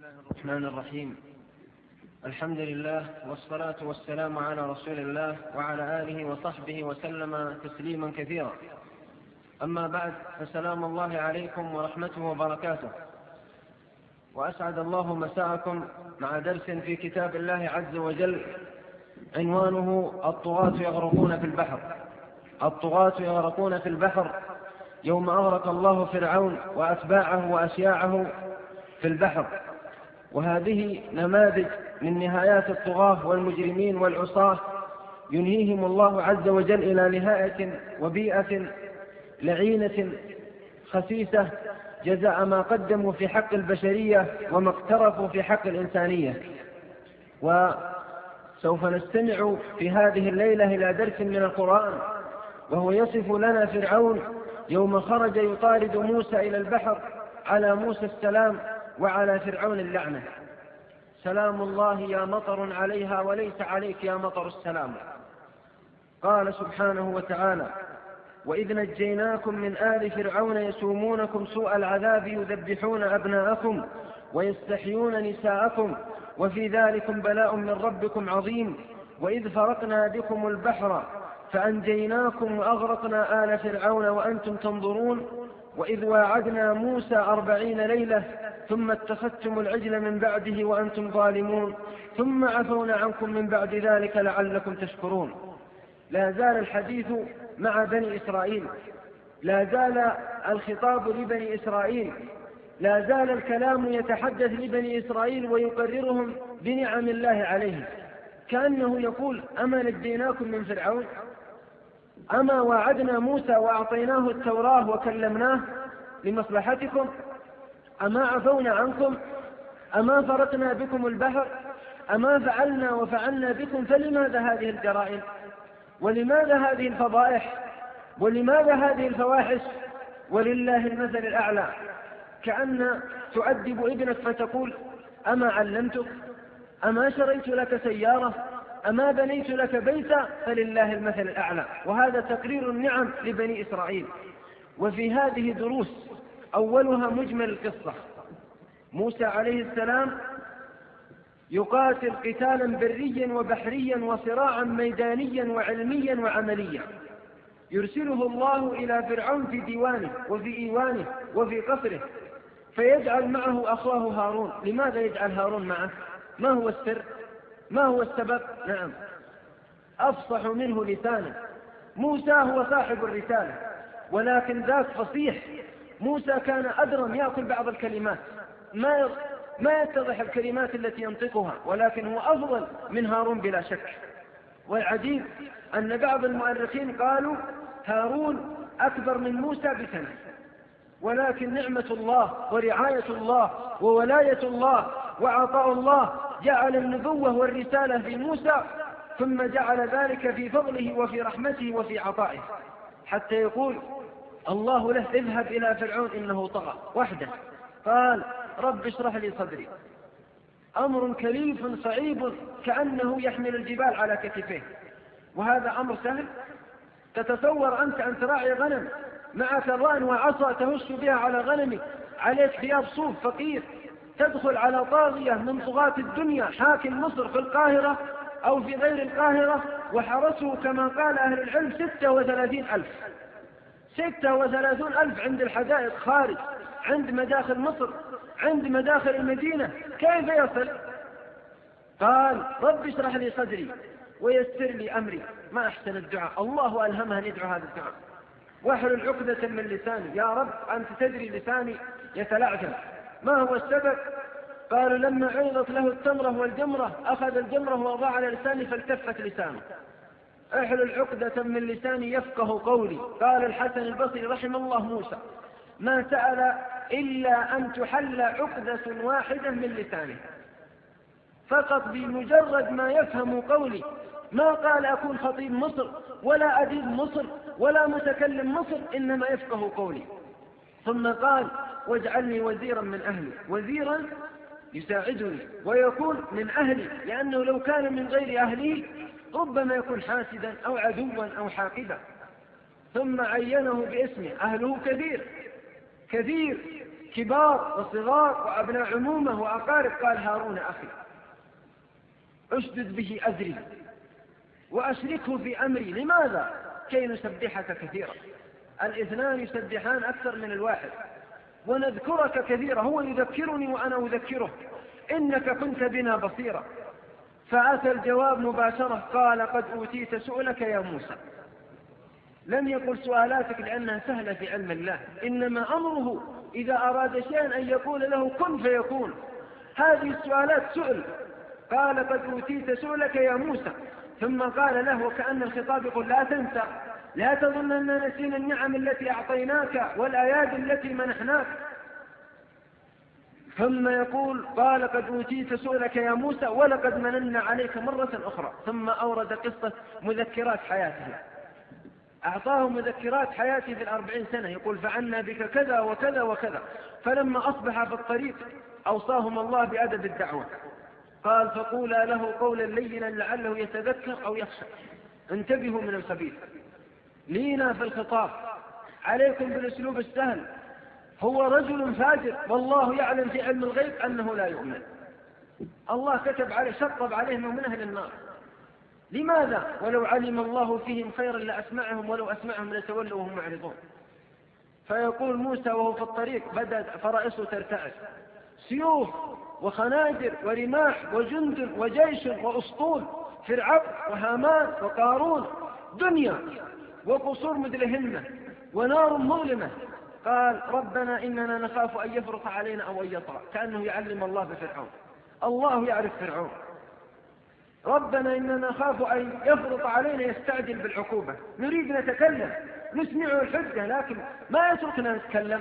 الله الرحمن الرحيم. الحمد لله والصلاة والسلام على رسول الله وعلى آله وصحبه وسلم تسليما كثيرا. أما بعد، فسلام الله عليكم ورحمته وبركاته، وأسعد الله مساءكم مع درس في كتاب الله عز وجل عنوانه الطغاة يغرقون في البحر. الطغاة يغرقون في البحر يوم أغرق الله فرعون وأتباعه وأشياعه في البحر. وهذه نماذج من نهايات الطغاة والمجرمين والعصاة ينهيهم الله عز وجل إلى نهاية وبيئة لعينة خسيسة جزاء ما قدموا في حق البشرية وما اقترفوا في حق الإنسانية. وسوف نستمع في هذه الليلة إلى درس من القرآن، وهو يصف لنا فرعون يوم خرج يطارد موسى إلى البحر على موسى السلام وعلى فرعون اللعنة. سلام الله يا مطر عليها وليس عليك يا مطر السلام. قال سبحانه وتعالى: وإذ نجيناكم من آل فرعون يسومونكم سوء العذاب يذبحون أبناءكم ويستحيون نساءكم وفي ذلكم بلاء من ربكم عظيم. وإذ فرقنا بكم البحر فأنجيناكم وأغرقنا آل فرعون وأنتم تنظرون. وإذ واعدنا موسى 40 ليلة ثم اتخذتم العجل من بعده وأنتم ظالمون ثم عفونا عنكم من بعد ذلك لعلكم تشكرون. لا زال الحديث مع بني إسرائيل، لا زال الخطاب لبني إسرائيل، لا زال الكلام يتحدث لبني إسرائيل ويقررهم بنعم الله عليهم، كأنه يقول: أما نجيناكم من فرعون؟ أما وعدنا موسى وأعطيناه التوراة وكلمناه لمصلحتكم؟ أما عفونا عنكم؟ أما فرقنا بكم البحر؟ أما فعلنا وفعلنا بكم؟ فلماذا هذه الجرائم؟ ولماذا هذه الفضائح؟ ولماذا هذه الفواحش؟ ولله المثل الأعلى. كأن تؤدب ابنك فتقول: أما علمتك؟ أما شريت لك سيارة؟ أما بنيت لك بيتا؟ فلله المثل الأعلى. وهذا تقرير النعم لبني إسرائيل. وفي هذه دروس، أولها مجمل القصة. موسى عليه السلام يقاتل قتالا بريا وبحريا وصراعا ميدانيا وعلميا وعمليا. يرسله الله إلى فرعون في ديوانه وفي إيوانه وفي قصره، فيجعل معه أخاه هارون. لماذا يجعل هارون معه؟ ما هو السر؟ ما هو السبب؟ نعم، أفصح منه لسانا. موسى هو صاحب الرسالة، ولكن ذاك فصيح. موسى كان أدرم، يأكل بعض الكلمات، ما يتضح الكلمات التي ينطقها، ولكن هو أفضل من هارون بلا شك. والعجيب أن بعض المؤرخين قالوا هارون أكبر من موسى بسنة، ولكن نعمة الله ورعاية الله وولاية الله وعطاء الله جعل النبوة والرسالة في موسى، ثم جعل ذلك في فضله وفي رحمته وفي عطائه، حتى يقول الله له: اذهب إلى فرعون إنه طغى وحده. قال: رب اشرح لي صدري. أمر كليف صعيب كأنه يحمل الجبال على كتفيه. وهذا أمر سهل؟ تتصور أنت أن تراعي غنم، معك الرأن وعصا تهش بها على غنمك، عليك ثياب صوف فقير، تدخل على طاغية من طغاة الدنيا، حاكم مصر في القاهرة أو في غير القاهرة، وحرسه كما قال أهل العلم 36,000. 36,000 عند الحدائق خارج، عند مداخل مصر، عند مداخل المدينة، كيف يصل؟ قال: رب اشرح لي صدري ويسر لي أمري. ما أحسن الدعاء، الله ألهمها أن يدعو هذا الدعاء. واحلل عقدة من لساني. يا رب أنت تدري لساني يتلعثم. ما هو السبب؟ قالوا: لما عرضت له التمرة والجمرة أخذ الجمرة ووضع على لسانه فالتفت لسانه. احلل عقدة من لساني يفقه قولي. قال الحسن البصري رحم الله موسى: ما سأل إلا أن تحل عقدة واحدة من لسانه، فقط بمجرد ما يفهم قولي. ما قال أكون خطيب مصر ولا أديب مصر ولا متكلم مصر، إنما يفقه قولي. ثم قال: واجعلني وزيرا من أهلي. وزيرا يساعدني ويكون من أهلي، لأنه لو كان من غير أهلي ربما يكون حاسدا أو عدوا أو حاقدا. ثم عينه باسمه. أهله كثير كثير، كبار وصغار وأبناء عمومة وأقارب. قال هارون أخي أشدد به أزري وأشركه في أمري. لماذا؟ كي نسبحك كثيرا. الاثنان يسبحان أكثر من الواحد، ونذكرك كثيرا. هو يذكرني وأنا أذكره، إنك كنت بنا بصيرا. فأتى الجواب مباشرة، قال قد أوتيت سؤلك يا موسى. لم يقل سؤالاتك لأنها سهلة في علم الله، إنما أمره إذا أراد شيئا أن يقول له كن فيكون. هذه السؤالات سؤل. قال قد أوتيت سؤلك يا موسى، ثم قال له وكأن الخطاب يقول لا تنسى، لا تظن أننا نسينا النعم التي أعطيناك والآيات التي منحناك. ثم يقول قال قد أوتيت سؤلك يا موسى ولقد مننا عليك مرة أخرى. ثم أورد قصة مذكرات حياته، أعطاه مذكرات حياته في 40 سنة، يقول فعلنا بك كذا وكذا وكذا. فلما أصبح في الطريق أوصاهم الله بأدب الدعوة، قال فقولا له قولا لينا لعله يتذكر أو يخشى. انتبهوا من الخبيث، لينا في الخطاب، عليكم بالأسلوب السهل. هو رجل فاجر والله يعلم في علم الغيب أنه لا يؤمن، الله كتب عليه شطب عليه من أهل النار. لماذا؟ ولو علم الله فيهم خيرا لأسمعهم ولو أسمعهم لتولوا وهم معرضون. فيقول موسى وهو في الطريق بدأت فرائصه ترتعد، سيوف وخناجر ورماح وجند وجيش وأسطول، فرعون وهامان وقارون، دنيا وقصور مدلهمة ونار مظلمة. قال ربنا إننا نخاف أن يفرط علينا أو أن يطغى، كأنه يعلم الله بفرعون، الله يعرف فرعون. ربنا إننا نخاف أن يفرط علينا، يستعجل بالعقوبة. نريد نتكلم نسمعه الحجة لكن ما يتركنا نتكلم،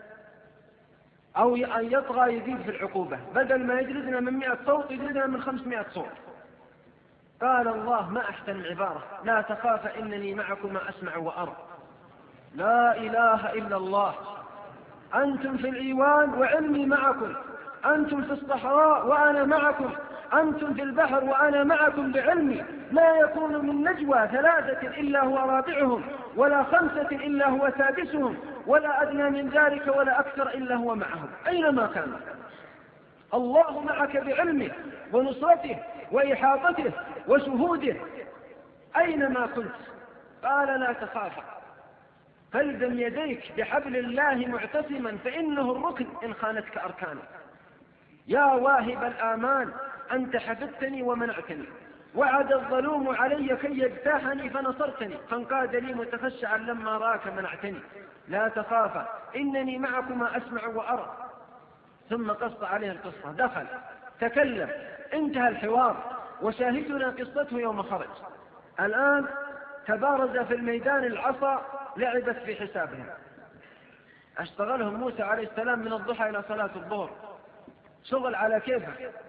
أو أن يطغى يزيد في العقوبة، بدل ما يجلدنا من 100 صوت يجلدنا من 500 صوت. قال الله ما أحسن العبارة، لا تخاف إنني معكما أسمع وأرى. لا إله إلا الله. أنتم في الإيوان وعلمي معكم، أنتم في الصحراء وأنا معكم، أنتم في البحر وأنا معكم بعلمي. ما يكون من نجوى 3 إلا هو رابعهم، ولا 5 إلا هو سادسهم، ولا أدنى من ذلك ولا أكثر إلا هو معهم أينما كان. الله معك بعلمه ونصرته وإحاطته وشهوده أينما كنت. قال لا تخاف، فالزم يديك بحبل الله معتصما فإنه الركن إن خانتك أركانه. يا واهب الآمان أنت حفظتني ومنعتني، وعد الظلوم علي كي يجتاحني فنصرتني، فانقاد لي متخشعا لما راك منعتني. لا تخافا إنني معكما أسمع وأرى. ثم قص عليه القصة، دخل تكلم، انتهى الحوار، وشاهدنا قصته يوم خرج. الآن تبارز في الميدان، العصا لعبت في حسابهم. اشتغلهم موسى عليه السلام من الضحى إلى صلاة الظهر، شغل على كيفه.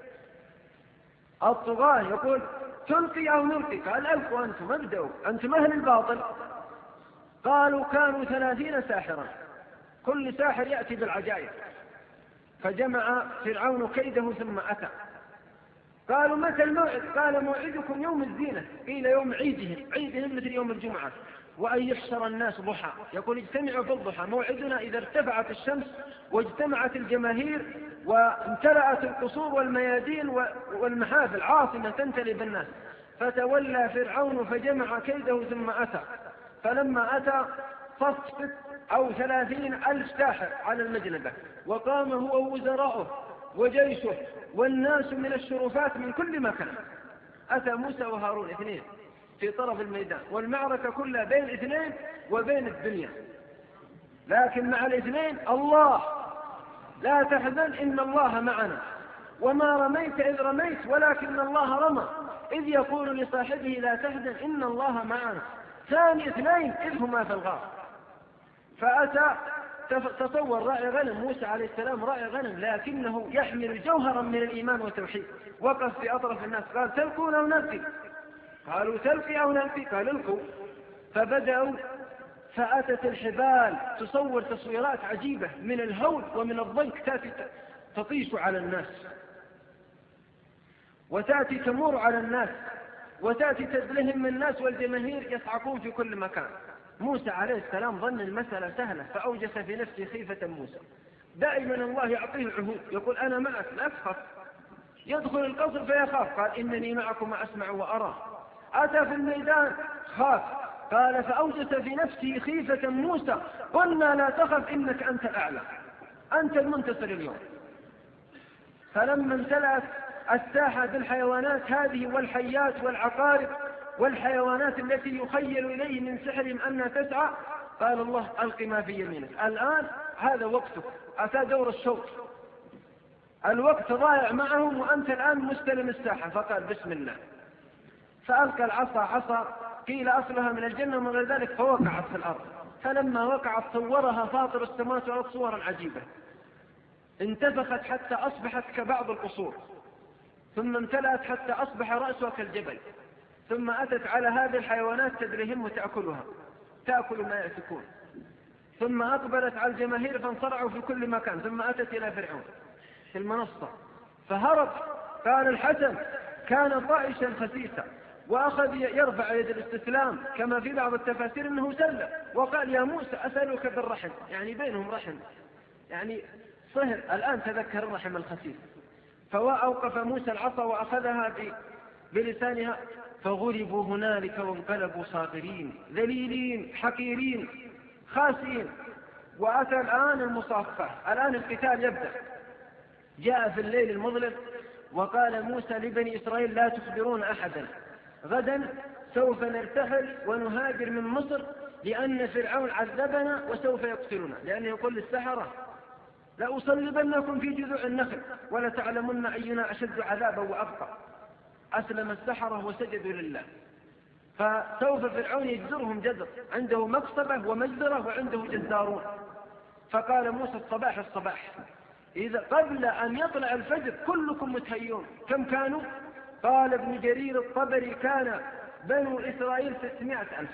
الطغاة يقول تلقي أو نلقي، قال ألقوا أنتم، ابدأوا أنتم أهل الباطل. قالوا كانوا 30 ساحرا، كل ساحر يأتي بالعجائب. فجمع فرعون كيده ثم أتى. قالوا متى الموعد؟ قال موعدكم يوم الزينة. قيل يوم عيدهم مثل يوم الجمعة. وأن يحشر الناس ضحى، يقول اجتمعوا في الضحى، موعدنا إذا ارتفعت الشمس واجتمعت الجماهير وامتلأت القصور والميادين والمحافل عاصمة تمتلئ بالناس. فتولى فرعون فجمع كيده ثم أتى. فلما أتى صف 30,000 ساحر على المجلبة، وقام هو ووزراؤه وجيشه والناس من الشرفات من كل مكان. أتى موسى وهارون 2 في طرف الميدان، والمعركة كلها بين 2 وبين الدنيا، لكن مع 2 الله. لا تحزن إن الله معنا، وما رميت إذ رميت ولكن الله رمى، إذ يقول لصاحبه لا تحزن إن الله معنا. ثاني 2 إذ هما في الغار. فأتى تصور راعي غنم، موسى عليه السلام راعي غنم، لكنه يحمل جوهرا من الإيمان والتوحيد. وقف في أطرف الناس قال تلقون أو نلقي؟ قالوا تلقي أو نلقي؟ قال القوا. فبدأوا، فأتت الحبال تصور تصويرات عجيبة من الهول ومن الضنك، تأتي تطيش على الناس، وتأتي تمور على الناس، وتأتي تدلهم من الناس، والجماهير يصعقون في كل مكان. موسى عليه السلام ظن المسألة سهلة، فأوجس في نفسه خيفة موسى. دائما الله يعطيه العهود، يقول أنا معك لا تخف. يدخل القصر فيخاف، قال إنني معكم أسمع وأرى. أتى في الميدان خاف، قال فأوجس في نفسه خيفة موسى، قلنا لا تخف إنك أنت الأعلى، أنت المنتصر اليوم. فلما امتلأت الساحة بالحيوانات هذه والحيات والعقارب والحيوانات التي يخيل إليه من سحرهم أنها تسعى، قال الله ألق ما في يمينك، الآن هذا وقتك، أتى دور الشوط، الوقت ضايع معهم وأنت الآن مستلم الساحة. فقال بسم الله، فألقى العصا، عصا قيل أصلها من الجنة ومن غير ذلك، فوقعت في الأرض. فلما وقعت صورها فاطر السماوات والأرض صورا عجيبة، انتفخت حتى أصبحت كبعض القصور، ثم امتلأت حتى أصبح رأسها كالجبل، ثم أتت على هذه الحيوانات تدرهم وتأكلها، تأكل ما يأتكون، ثم أقبلت على الجماهير فانصرعوا في كل مكان، ثم أتت إلى فرعون في المنصة فهرب. قال الحسن كان طائشا خسيسا، وأخذ يرفع يد الاستسلام كما في بعض التفاسير أنه سلم، وقال يا موسى أسألك بالرحم، يعني بينهم رحم، يعني صهر. الآن تذكر الرحم الخسيس. فأوقف موسى العصا وأخذها بلسانها، فغلبوا هنالك وانقلبوا صاغرين ذليلين حقيرين خاسئين. وأتى الآن المصافحة، الآن القتال يبدأ. جاء في الليل المظلم وقال موسى لبني إسرائيل لا تخبرون أحدا، غدا سوف نرتحل ونهاجر من مصر، لأن فرعون عذبنا وسوف يقتلنا، لأنه يقول للسحرة لأصلبنكم في جذوع النخل ولتعلمن أينا أشد عذابا وأبقى. أسلم السحرة وسجدوا لله، فسوف فرعون يجزرهم جزر، عنده مقصبة ومجزرة وعنده جزارون. فقال موسى الصباح الصباح، إذا قبل أن يطلع الفجر كلكم متهيون. كم كانوا؟ قال ابن جرير الطبري كان بنو إسرائيل 600,000،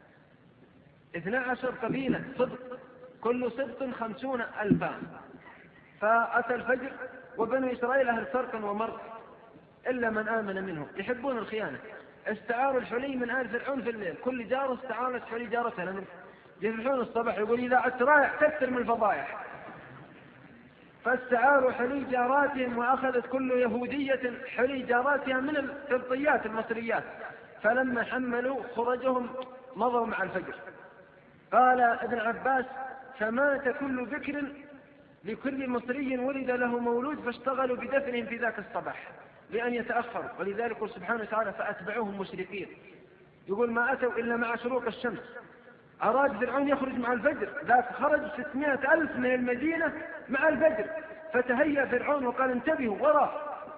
12 قبيلة صدق، كل صدق 50,000. فأتى الفجر وبنو إسرائيل أهل سرق ومرق إلا من آمن منهم، يحبون الخيانة. استعاروا الحلي من آل فرعون في الليل، كل جار استعارت حلي جارتها لمن يفرحون الصباح، يقول إذا عدت رايح كثر من الفضايح. فاستعاروا حلي جاراتهم، وأخذت كل يهودية حلي جاراتها من القبطيات المصريات. فلما حملوا خرجهم مضوا مع الفجر. قال ابن عباس فمات كل بكر لكل مصري ولد له مولود، فاشتغلوا بدفنهم في ذاك الصباح لأن يتأخروا. ولذلك سبحانه وتعالى فأتبعوهم مشركين، يقول ما أتوا إلا مع شروق الشمس. أراد فرعون يخرج مع الفجر، ذاك خرج 600,000 من المدينة مع الفجر، فتهيأ فرعون وقال انتبهوا وراه،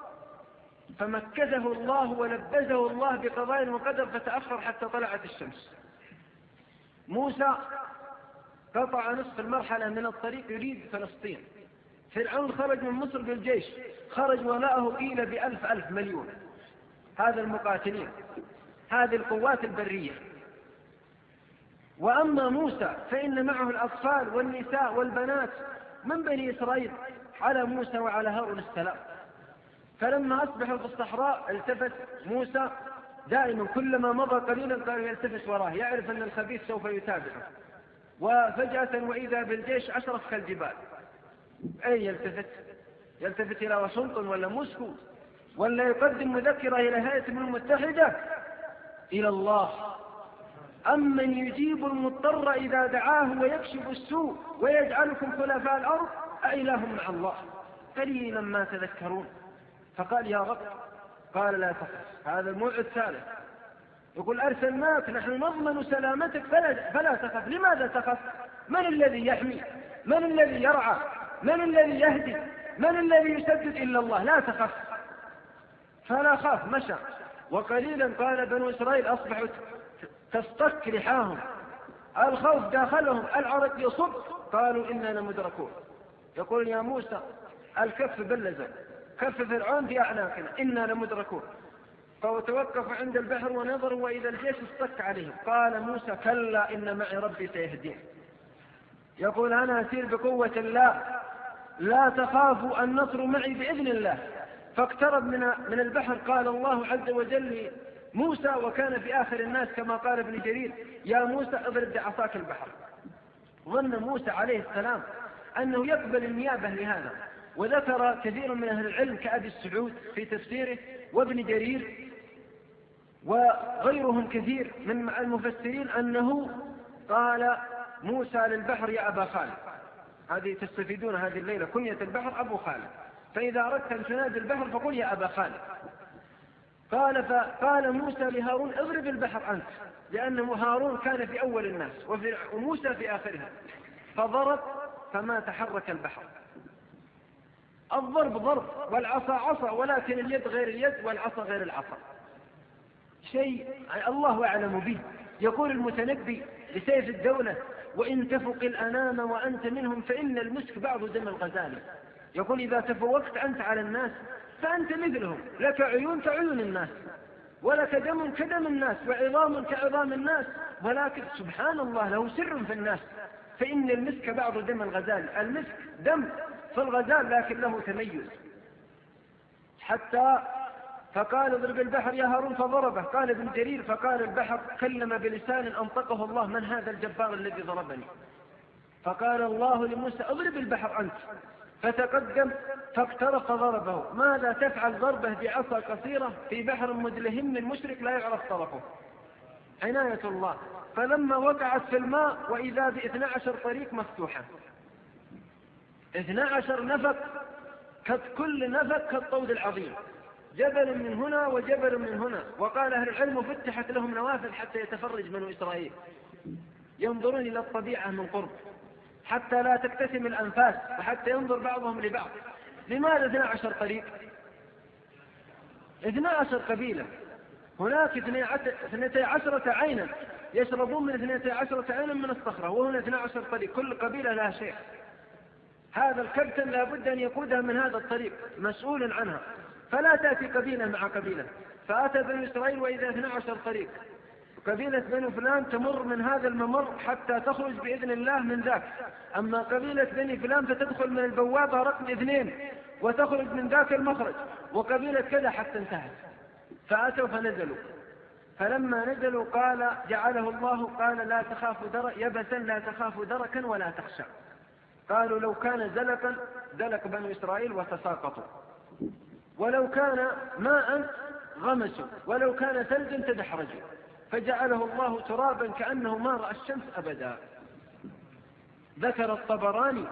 فمكثه الله ولبزه الله بقضاء وقدر، فتأخر حتى طلعت الشمس. موسى قطع نصف المرحلة من الطريق يريد فلسطين. فرعون خرج من مصر بالجيش، خرج ولاءه قيل ب1,000 مليون، هذا المقاتلين، هذه القوات البرية. وأما موسى فإن معه الأطفال والنساء والبنات من بني إسرائيل على موسى وعلى هارون السلام. فلما أصبحوا في الصحراء التفت موسى، دائما كلما مضى قليلا قالوا يلتفت وراه، يعرف أن الخبيث سوف يتابعه. وفجأة وإذا بالجيش أشرف كالجبال. أي يلتفت إلى واشنطن ولا موسكو، ولا يقدم مذكرة إلى هيئة الأمم المتحدة؟ إلى الله. أمن يجيب المضطر إذا دعاه ويكشف السوء ويجعلكم خلفاء الأرض أإله مع الله قليلا ما تذكرون. فقال يا رب، قال لا تخف، هذا الموعد الثالث، يقول أرسلناك نحن نضمن سلامتك فلا تخف. لماذا تخف؟ من الذي يحمي؟ من الذي يرعى؟ من الذي يهدي؟ من الذي يسدد إلا الله؟ لا تخف. فلا خاف، مشى. وقليلا قال بنو إسرائيل أصبحوا تصطك لحاهم، الخوف داخلهم، العرق يصب، قالوا إننا لمدركون. يقول يا موسى الكف بلزم، كف فرعون في أعناقنا، إنا لمدركون. فتوقف عند البحر ونظروا وإذا الجيش اصطك عليهم. قال موسى كلا إن معي ربي سيهدين. يقول أنا أسير بقوة الله، لا تخافوا النصر معي بإذن الله. فاقترب من البحر، قال الله عز وجل موسى، وكان في آخر الناس كما قال ابن جرير يا موسى اضرب بعصاك البحر. ظن موسى عليه السلام أنه يقبل النيابة لهذا. وذكر كثير من أهل العلم كأبي السعود في تفسيره وابن جرير وغيرهم كثير من المفسرين أنه قال موسى للبحر يا أبا خالد. هذه تستفيدون هذه الليلة كنية البحر أبو خالد، فإذا أردت أن تنادي البحر فقل يا أبا خالد. فقال موسى لهارون اضرب البحر أنت، لأن هارون كان في أول الناس وموسى في آخرها، فضرب فما تحرك البحر. الضرب ضرب والعصا عصا، ولكن اليد غير اليد والعصا غير العصا، شيء الله أعلم به. يقول المتنبي لسيف الدولة وإن تفق الأنام وأنت منهم فإن المسك بعض دم الغزال. يقول إذا تفوقت أنت على الناس فأنت مثلهم، لك عيون كعيون الناس ولك دم كدم الناس وعظام كعظام الناس، ولكن سبحان الله له سر في الناس، فإن المسك بعض دم الغزال. المسك دم في الغزال لكن له تميز. حتى فقال اضرب البحر يا هارون فضربه. قال ابن جرير فقال البحر كلم بلسان أنطقه الله من هذا الجبار الذي ضربني؟ فقال الله لموسى اضرب البحر أنت، فتقدم فاقترب فضربه. ماذا تفعل ضربه بعصا قصيرة في بحر مدلهم مشرك لا يعرف طرفه؟ عناية الله. فلما وقعت في الماء وإذا ب12 طريق مفتوحة، 12 نفق، كل نفق كالطود العظيم، جبل من هنا وجبل من هنا. وقال أهل العلم فتحت لهم نوافذ حتى يتفرج بنو إسرائيل، ينظرون إلى الطبيعة من قرب حتى لا تكتسم الأنفاس وحتى ينظر بعضهم لبعض. لماذا 12 طريق؟ 12 قبيلة، هناك 12 عينا يشربون من 12 عينا من الصخرة، وهنا 12 طريق، كل قبيلة لها شيخ. هذا الكابتن لابد أن يقودها من هذا الطريق، مسؤول عنها، فلا تأتي قبيلة مع قبيلة. فأتى بنو إسرائيل وإذا 12 طريق، قبيلة بني فلان تمر من هذا الممر حتى تخرج بإذن الله من ذاك، أما قبيلة بني فلان فتدخل من البوابة رقم 2 وتخرج من ذاك المخرج، وقبيلة كذا حتى انتهت. فأتوا فنزلوا، فلما نزلوا قال جعله الله قال لا تخافوا يبسا لا تخافوا دركا ولا تخشى. قالوا لو كان زلقا دلق بنو إسرائيل وتساقطوا، ولو كان ماء غمسوا، ولو كان ثلج تدحرجوا، فجعله الله ترابا كأنه ما رأى الشمس أبدا. ذكر الطبراني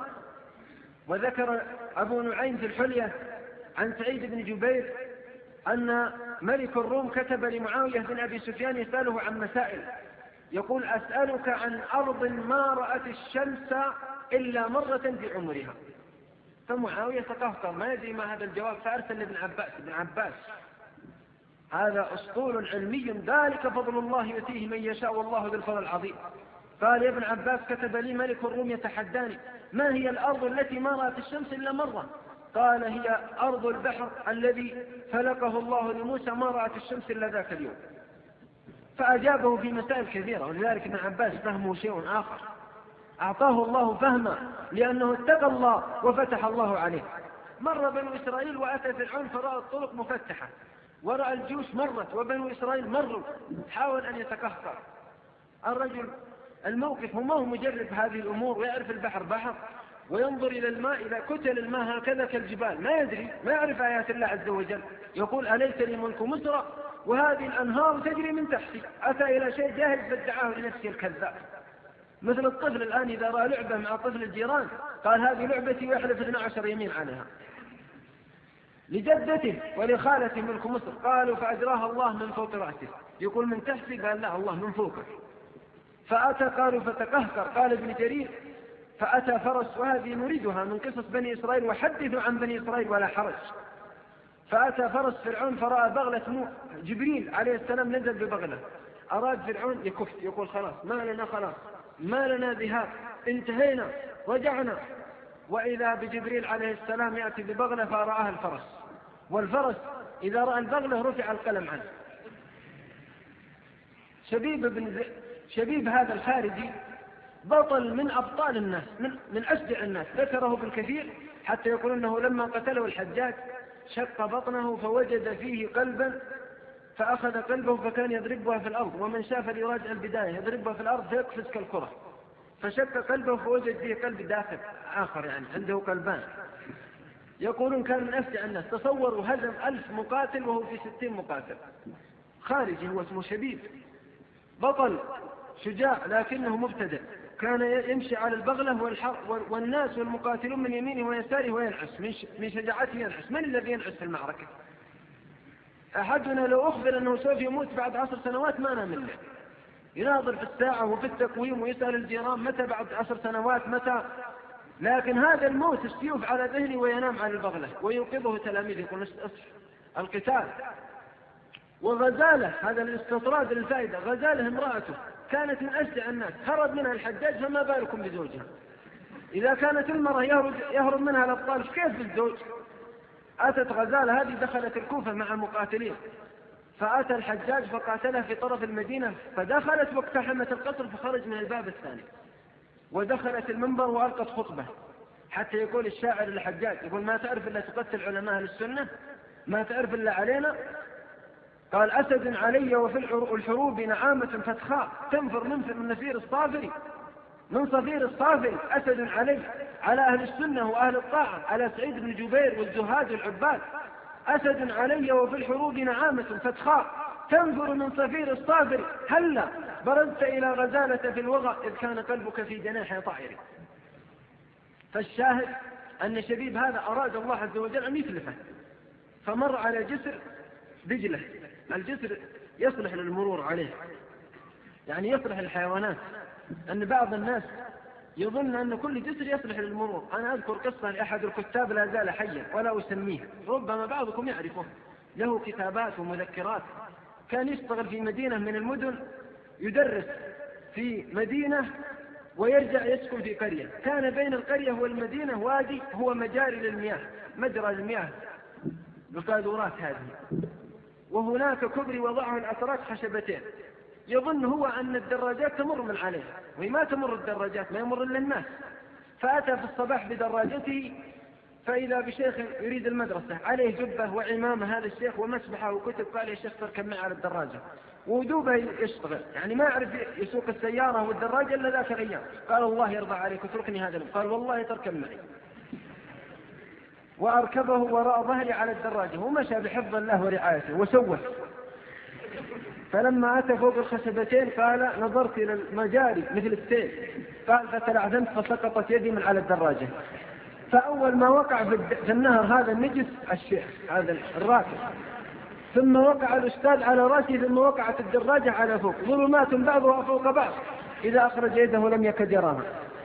وذكر أبو نعيم في الحلية عن سعيد بن جبير أن ملك الروم كتب لمعاوية بن أبي سفيان يسأله عن مسائل، يقول أسألك عن أرض ما رأت الشمس إلا مرة في عمرها. فمعاوية تقهقر ما يدري ما هذا الجواب، فأرسل لابن عباس هذا أسطول علمي ذلك فضل الله يؤتيه من يشاء والله ذو الفضل العظيم. قال يا ابن عباس كتب لي ملك الروم يتحداني ما هي الأرض التي ما رأت الشمس إلا مرة؟ قال هي أرض البحر الذي فلقه الله لموسى ما رأت الشمس إلا ذاك اليوم. فأجابه في مسائل كثيرة، ولذلك ابن عباس فهمه شيء آخر، أعطاه الله فهما لأنه اتقى الله وفتح الله عليه. مر بنو إسرائيل وأتى فرعون فرأى الطرق مفتحة ورأى الجيوش مرت وبنو إسرائيل مروا، حاول أن يتكهكر الرجل. الموقف ما هو مجرد هذه الأمور، ويعرف البحر بحر وينظر إلى الماء إذا كتل الماء هكذا كالجبال، ما يدري ما يعرف آيات الله عز وجل. يقول أليس لي ملك مصر وهذه الأنهار تجري من تحتي. أتى إلى شيء جاهز فادعاه لنفسه الكذاب، مثل الطفل الآن إذا رأى لعبة مع طفل الجيران قال هذه لعبتي ويحلف 12 يمين عليها. لجدته ولخالته ملك مصر، قالوا فأجراها الله من فوق رأسه. يقول من تحتي، قال لا الله من فوقك. فأتى قالوا فتقهقر. قال ابن جرير فأتى فرس، وهذه نريدها من قصص بني إسرائيل وحدثوا عن بني إسرائيل ولا حرج. فأتى فرس فرعون فرأى بغلة جبريل عليه السلام نزل ببغلة، أراد فرعون يكف يقول خلاص ما لنا، خلاص ما لنا ذهاب، انتهينا رجعنا. وإذا بجبريل عليه السلام يأتي ببغلة فرآها الفرس، والفرس إذا رأى البغلة رفع القلم عنه. شبيب هذا الخارجي بطل من أبطال الناس، من أشجع الناس، ذكره بالكثير حتى يقول أنه لما قتله الحجاج شق بطنه فوجد فيه قلبا فأخذ قلبه فكان يضربها في الأرض، ومن شاف ليراجع البداية يضربها في الأرض فيقفز كالكرة. فشك قلبه فوجد فيه قلب داخل آخر، يعني عنده قلبان. يقولون كان من أفجع الناس، تصوروا هزم 1000 مقاتل وهو في 60 مقاتل، خارجي هو اسمه شبيب، بطل شجاع لكنه مبتدئ، كان يمشي على البغلة والناس والمقاتلون من يمينه ويساره وينعس، من شجاعته ينعس. من الذي ينعس في المعركة؟ أحدنا لو أخبر أنه سوف يموت بعد 10 سنوات ما نام الليل، يناظر في الساعة وفي التقويم ويسأل الجيران متى بعد 10 سنوات متى. لكن هذا الموت السيوف على ذهني وينام على البغلة، ويوقظه تلاميذه يقول اصحى القتال. وغزالة، هذا الاستطراد للفائدة، غزالة امرأته كانت من أشجع الناس، هرب منها الحجاج، فما بالكم بزوجها؟ إذا كانت المرأة يهرب منها الأبطال كيف بالزوج؟ أتت غزالة هذه دخلت الكوفة مع المقاتلين، فأتى الحجاج فقاتلها في طرف المدينة، فدخلت واقتحمت القصر، فخرج من الباب الثاني ودخلت المنبر وألقت خطبة، حتى يقول الشاعر الحجاج يقول ما تعرف إلا تقتل علماء السنة، ما تعرف إلا علينا. قال أسد علي وفي الحروب نعامة فتخاء تنفر من نفير الصافري، من صفير الصافري، أسد علي على أهل السنة وأهل الطاعة، على سعيد بن جبير والزهاد والعباد. أسد علي وفي الحروب نعامة فتخاء تنفر من صفير الصافري، هلا برزت إلى غزالة في الوغى إذ كان قلبك في جناح طائر. فالشاهد أن شبيب هذا أراد الله عز وجل أن يتلفه، فمر على جسر دجلة، الجسر يصلح للمرور عليه، يعني يصلح للحيوانات، أن بعض الناس يظن أن كل جسر يصلح للمرور. أنا أذكر قصة لأحد الكتاب لا زال حيا ولا أسميه، ربما بعضكم يعرفه، له كتابات ومذكرات، كان يشتغل في مدينة من المدن، يدرس في مدينة ويرجع يسكن في قرية، كان بين القرية والمدينة وادي هو مجاري للمياه، مجرى المياه بالقاذورات هذه، وهناك كبري وضعه الأتراك خشبتين، يظن هو أن الدراجات تمر من عليه، وهي ما تمر الدراجات، ما يمر إلا الناس. فأتى في الصباح بدراجته فإذا بشيخ يريد المدرسة، عليه جبة وعمامة هذا الشيخ ومسبحة وكتب، قال يا شيخ تركب معي على الدراجة، ودوبه يشتغل، يعني ما يعرف يسوق السيارة والدراجة إلا ذاك الأيام. قال الله يرضى عليك اتركني هذا، قال والله تركب معي، وأركبه وراء ظهري على الدراجة ومشى بحفظ الله ورعايته وسوف. فلما أتى فوق الخشبتين قال نظرت إلى المجاري مثل السيل، قال فتلعثمت فسقطت يدي من على الدراجة. فأول ما وقع في النهر هذا النجس الشيخ هذا الراكب، ثم وقع الأستاذ على رأسه، ثم وقعت الدراجة على فوق، ظلمات بعضها فوق بعض، إذا أخرج يده لم يكد يراها.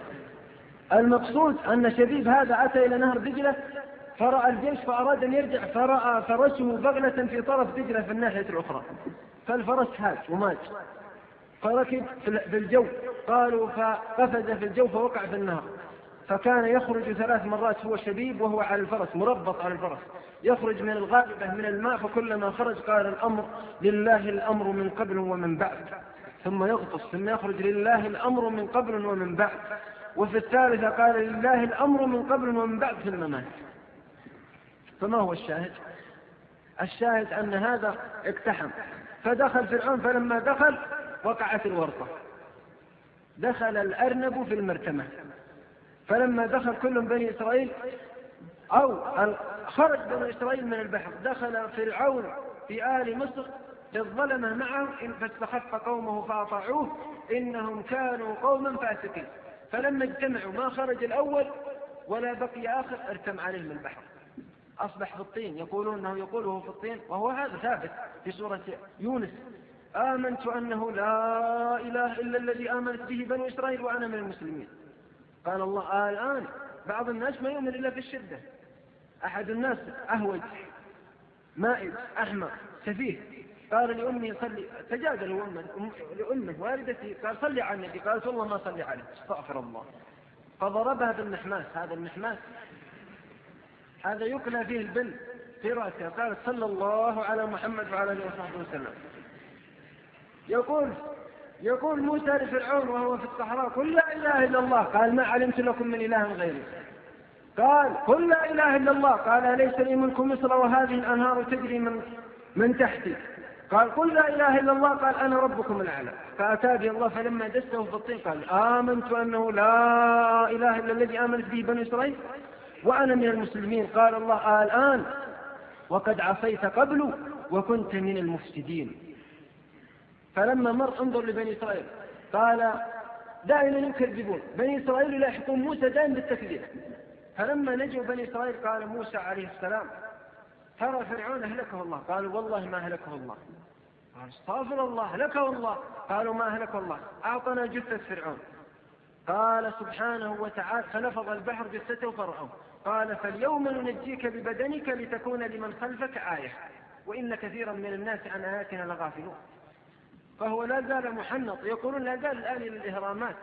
المقصود أن شبيب هذا أتى إلى نهر دجلة فرأى الجيش فأراد أن يرجع، فرأى فرسه بغلة في طرف دجلة في الناحية الأخرى، فالفرس هاج ومات، فركب في الجو، قالوا فقفز في الجو فوقع في النهر، فكان يخرج 3 مرات هو شبيب وهو على الفرس مربط على الفرس، يخرج من الغالبة من الماء، فكلما خرج قال الأمر لله الأمر من قبل ومن بعد، ثم يغطس ثم يخرج لله الأمر من قبل ومن بعد، وفي الثالثة قال لله الأمر من قبل ومن بعد ثم مات. فما هو الشاهد؟ الشاهد أن هذا اقتحم، فدخل فرعون، فلما دخل وقعت الورطة، دخل الأرنب في المرتمة، فلما دخل كل بني إسرائيل أو خرج بني إسرائيل من البحر، دخل فرعون في آل مصر للظلمة معه فاستخف قومه فأطاعوه إنهم كانوا قوما فاسقين، فلما اجتمعوا ما خرج الأول ولا بقي آخر ارتم عليهم البحر، أصبح في الطين، يقولون أنه يقوله في الطين، وهو هذا ثابت في سورة يونس: آمنت أنه لا إله إلا الذي آمنت به بنو إسرائيل وأنا من المسلمين. قال الله الآن بعض الناس ما يؤمن إلا في الشدة، أحد الناس أهوج مائد أحمر سفيه، قال لأمي صلي، تجادل لأمه والدتي، قال صلي على النبي، قالت والله ما صلي عليه، استغفر الله، فضربها بالمحماس، هذا المحماس هذا يقلى فيه البن في رأسها، قالت صلى الله على محمد وعلى آله وصحبه وسلم. يقول موسى لفرعون وهو في الصحراء: قل لا إله إلا الله، قال ما علمت لكم من إله غيري، قال قل لا إله إلا الله، قال ليس لي ملك مصر وهذه الأنهار تجري من تحتي، قال قل لا إله إلا الله، قال أنا ربكم الأعلى. فأتى به الله فلما دسه في الطين قال آمنت أنه لا إله إلا الذي آمنت به بني إسرائيل وأنا من المسلمين. قال الله الآن وقد عصيت قبل وكنت من المفسدين. فلما مر انظر لبني إسرائيل قال دائما يكذبون، بني إسرائيل لا يحكم موسى دائما بالتكذيب. فلما نجوا بني إسرائيل قال موسى عليه السلام ترى فرعون أهلكه الله. قالوا والله ما أهلكه الله. قال استغفر الله أهلكه الله. قالوا ما أهلكه الله، أعطنا جثة فرعون. قال سبحانه وتعالى فنفض البحر جثته فرعون. قال فاليوم ننجيك ببدنك لتكون لمن خلفك آية وإن كثيرا من الناس عن آياتنا لغافلون. فهو لا زال محنط. يقولون لا زال الآن إلى الإهرامات،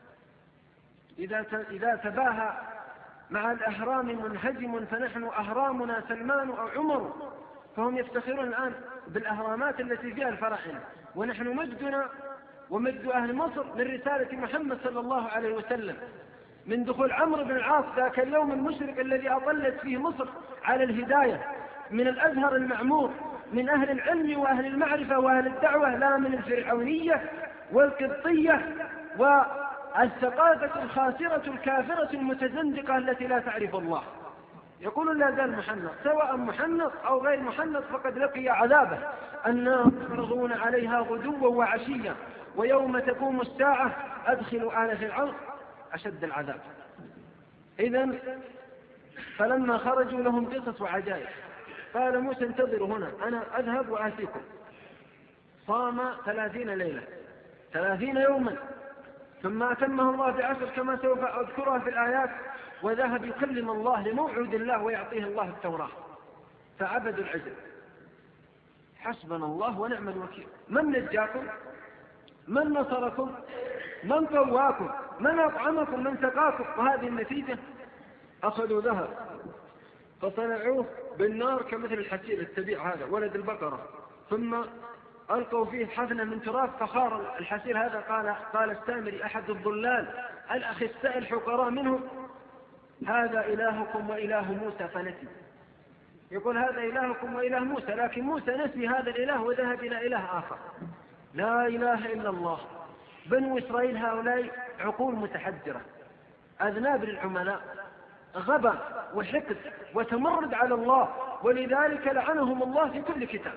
إذا تباهى مع الأهرام منهزم فنحن أهرامنا سلمان أو عمر. فهم يفتخرون الآن بالأهرامات التي فيها الفراعنة، ونحن مجدنا ومجد أهل مصر من رسالة محمد صلى الله عليه وسلم، من دخول عمرو بن العاص ذاك اليوم المشرق الذي أطلت فيه مصر على الهداية، من الأزهر المعمور، من أهل العلم وأهل المعرفة وأهل الدعوة، لا من الفرعونية والقبطية والثقافة الخاسرة الكافرة المتزندقة التي لا تعرف الله. يقول لا زال محنط، سواء محنط أو غير محنط فقد لقي عذابه. النار يعرضون عليها غدوا وعشيا ويوم تقوم الساعة أدخلوا آل فرعون أشد العذاب. إذن فلما خرجوا لهم قصص وعجائب. قال موسى انتظروا هنا أنا أذهب وآتيكم. صام 30 ليلة 30 يوما ثم أتمه الله بعشر كما سوف أذكرها في الآيات، وذهب يكلم الله لموعد الله ويعطيه الله التوراة. فعبدوا العجل. حسبنا الله ونعم الوكيل. من نجاكم؟ من نصركم؟ من قواكم؟ من أطعمكم؟ من سقاكم؟ وهذه النتيجة. أخذوا ذهب فصنعوه بالنار كمثل الحسير التبيع هذا ولد البقرة، ثم ألقوا فيه حفنة من تراب فخار الحسير هذا. قال السامري أحد الضلال الأخساء الحقراء منهم هذا إلهكم وإله موسى فنسي. يقول هذا إلهكم وإله موسى، لكن موسى نسي هذا الإله وذهب إلى إله آخر. لا إله إلا الله. بنو إسرائيل هؤلاء عقول متحجرة، أذناب للعملاء، غبا وحقد وتمرد على الله، ولذلك لعنهم الله في كل كتاب.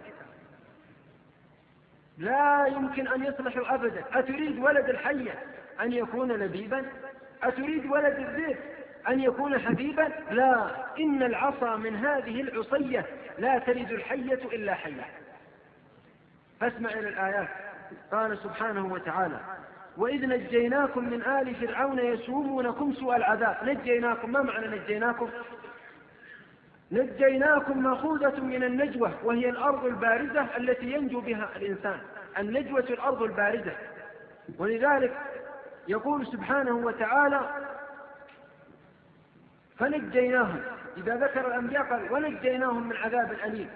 لا يمكن أن يصلحوا أبدا. أتريد ولد الحية أن يكون لبيبا؟ أتريد ولد الذئب أن يكون حبيبا؟ لا، إن العصا من هذه العصية لا تلد الحية إلا حية. فاسمع إلى الآيات. قال سبحانه وتعالى وإذ نجيناكم من آل فرعون يسومونكم سوء العذاب. نجيناكم، ما معنى نجيناكم؟ نجيناكم مأخوذة من النجوة، وهي الأرض البارزة التي ينجو بها الإنسان. النجوة الأرض البارزة. ولذلك يقول سبحانه وتعالى فنجيناهم. إذا ذكر الأنبياء قال ونجيناهم من عذاب أليم.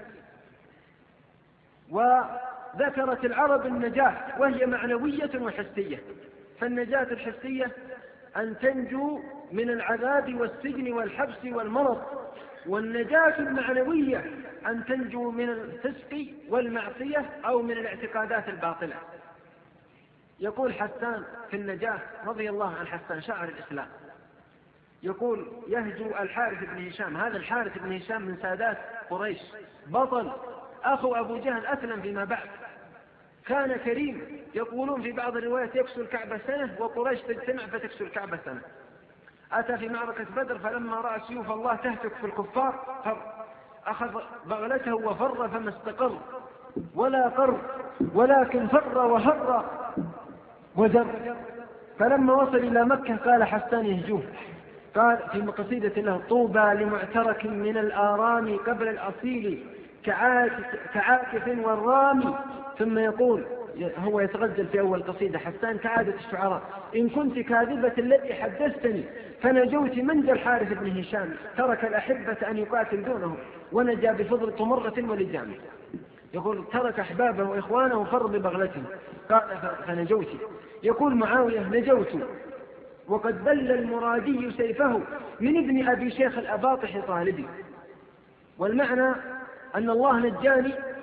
وذكرت العرب النجاة وهي معنوية وحسية. فالنجاة الحسية أن تنجو من العذاب والسجن والحبس والمرض، والنجاة المعنوية أن تنجو من الفسق والمعصية أو من الاعتقادات الباطلة. يقول حسان في النجاة رضي الله عن حسان شاعر الإسلام، يقول يهجو الحارث بن هشام. هذا الحارث بن هشام من سادات قريش، بطل، أخو أبو جهل، أسلم فيما بعد، كان كريم. يقولون في بعض الروايات يكسو الكعبة سنة وقريش تجتمع فتكسو الكعبة سنة. أتى في معركة بدر فلما رأى سيوف الله تهتك في الكفار أخذ بغلته وفر فما استقر ولا قر، ولكن فر وهر وزر. فلما وصل إلى مكة قال حسان يهجوه، قال في قصيدة له طوبى لمعترك من الآرام قبل الأصيل كعاكف والرامي. ثم يقول هو يتغزل في أول قصيدة حسان كعادة الشعراء إن كنت كاذبة التي حدثتني فنجوت منجى الحارث بن هشام ترك الأحبة أن يقاتل دونهم ونجا بفضل طمرة ولجام. يقول ترك أحبابه وإخوانه فر ببغلته قال فنجوت. يقول معاوية نجوت وقد بل المرادي سيفه من ابن أبي شيخ الأباطح طالبي. والمعنى أن الله نجاني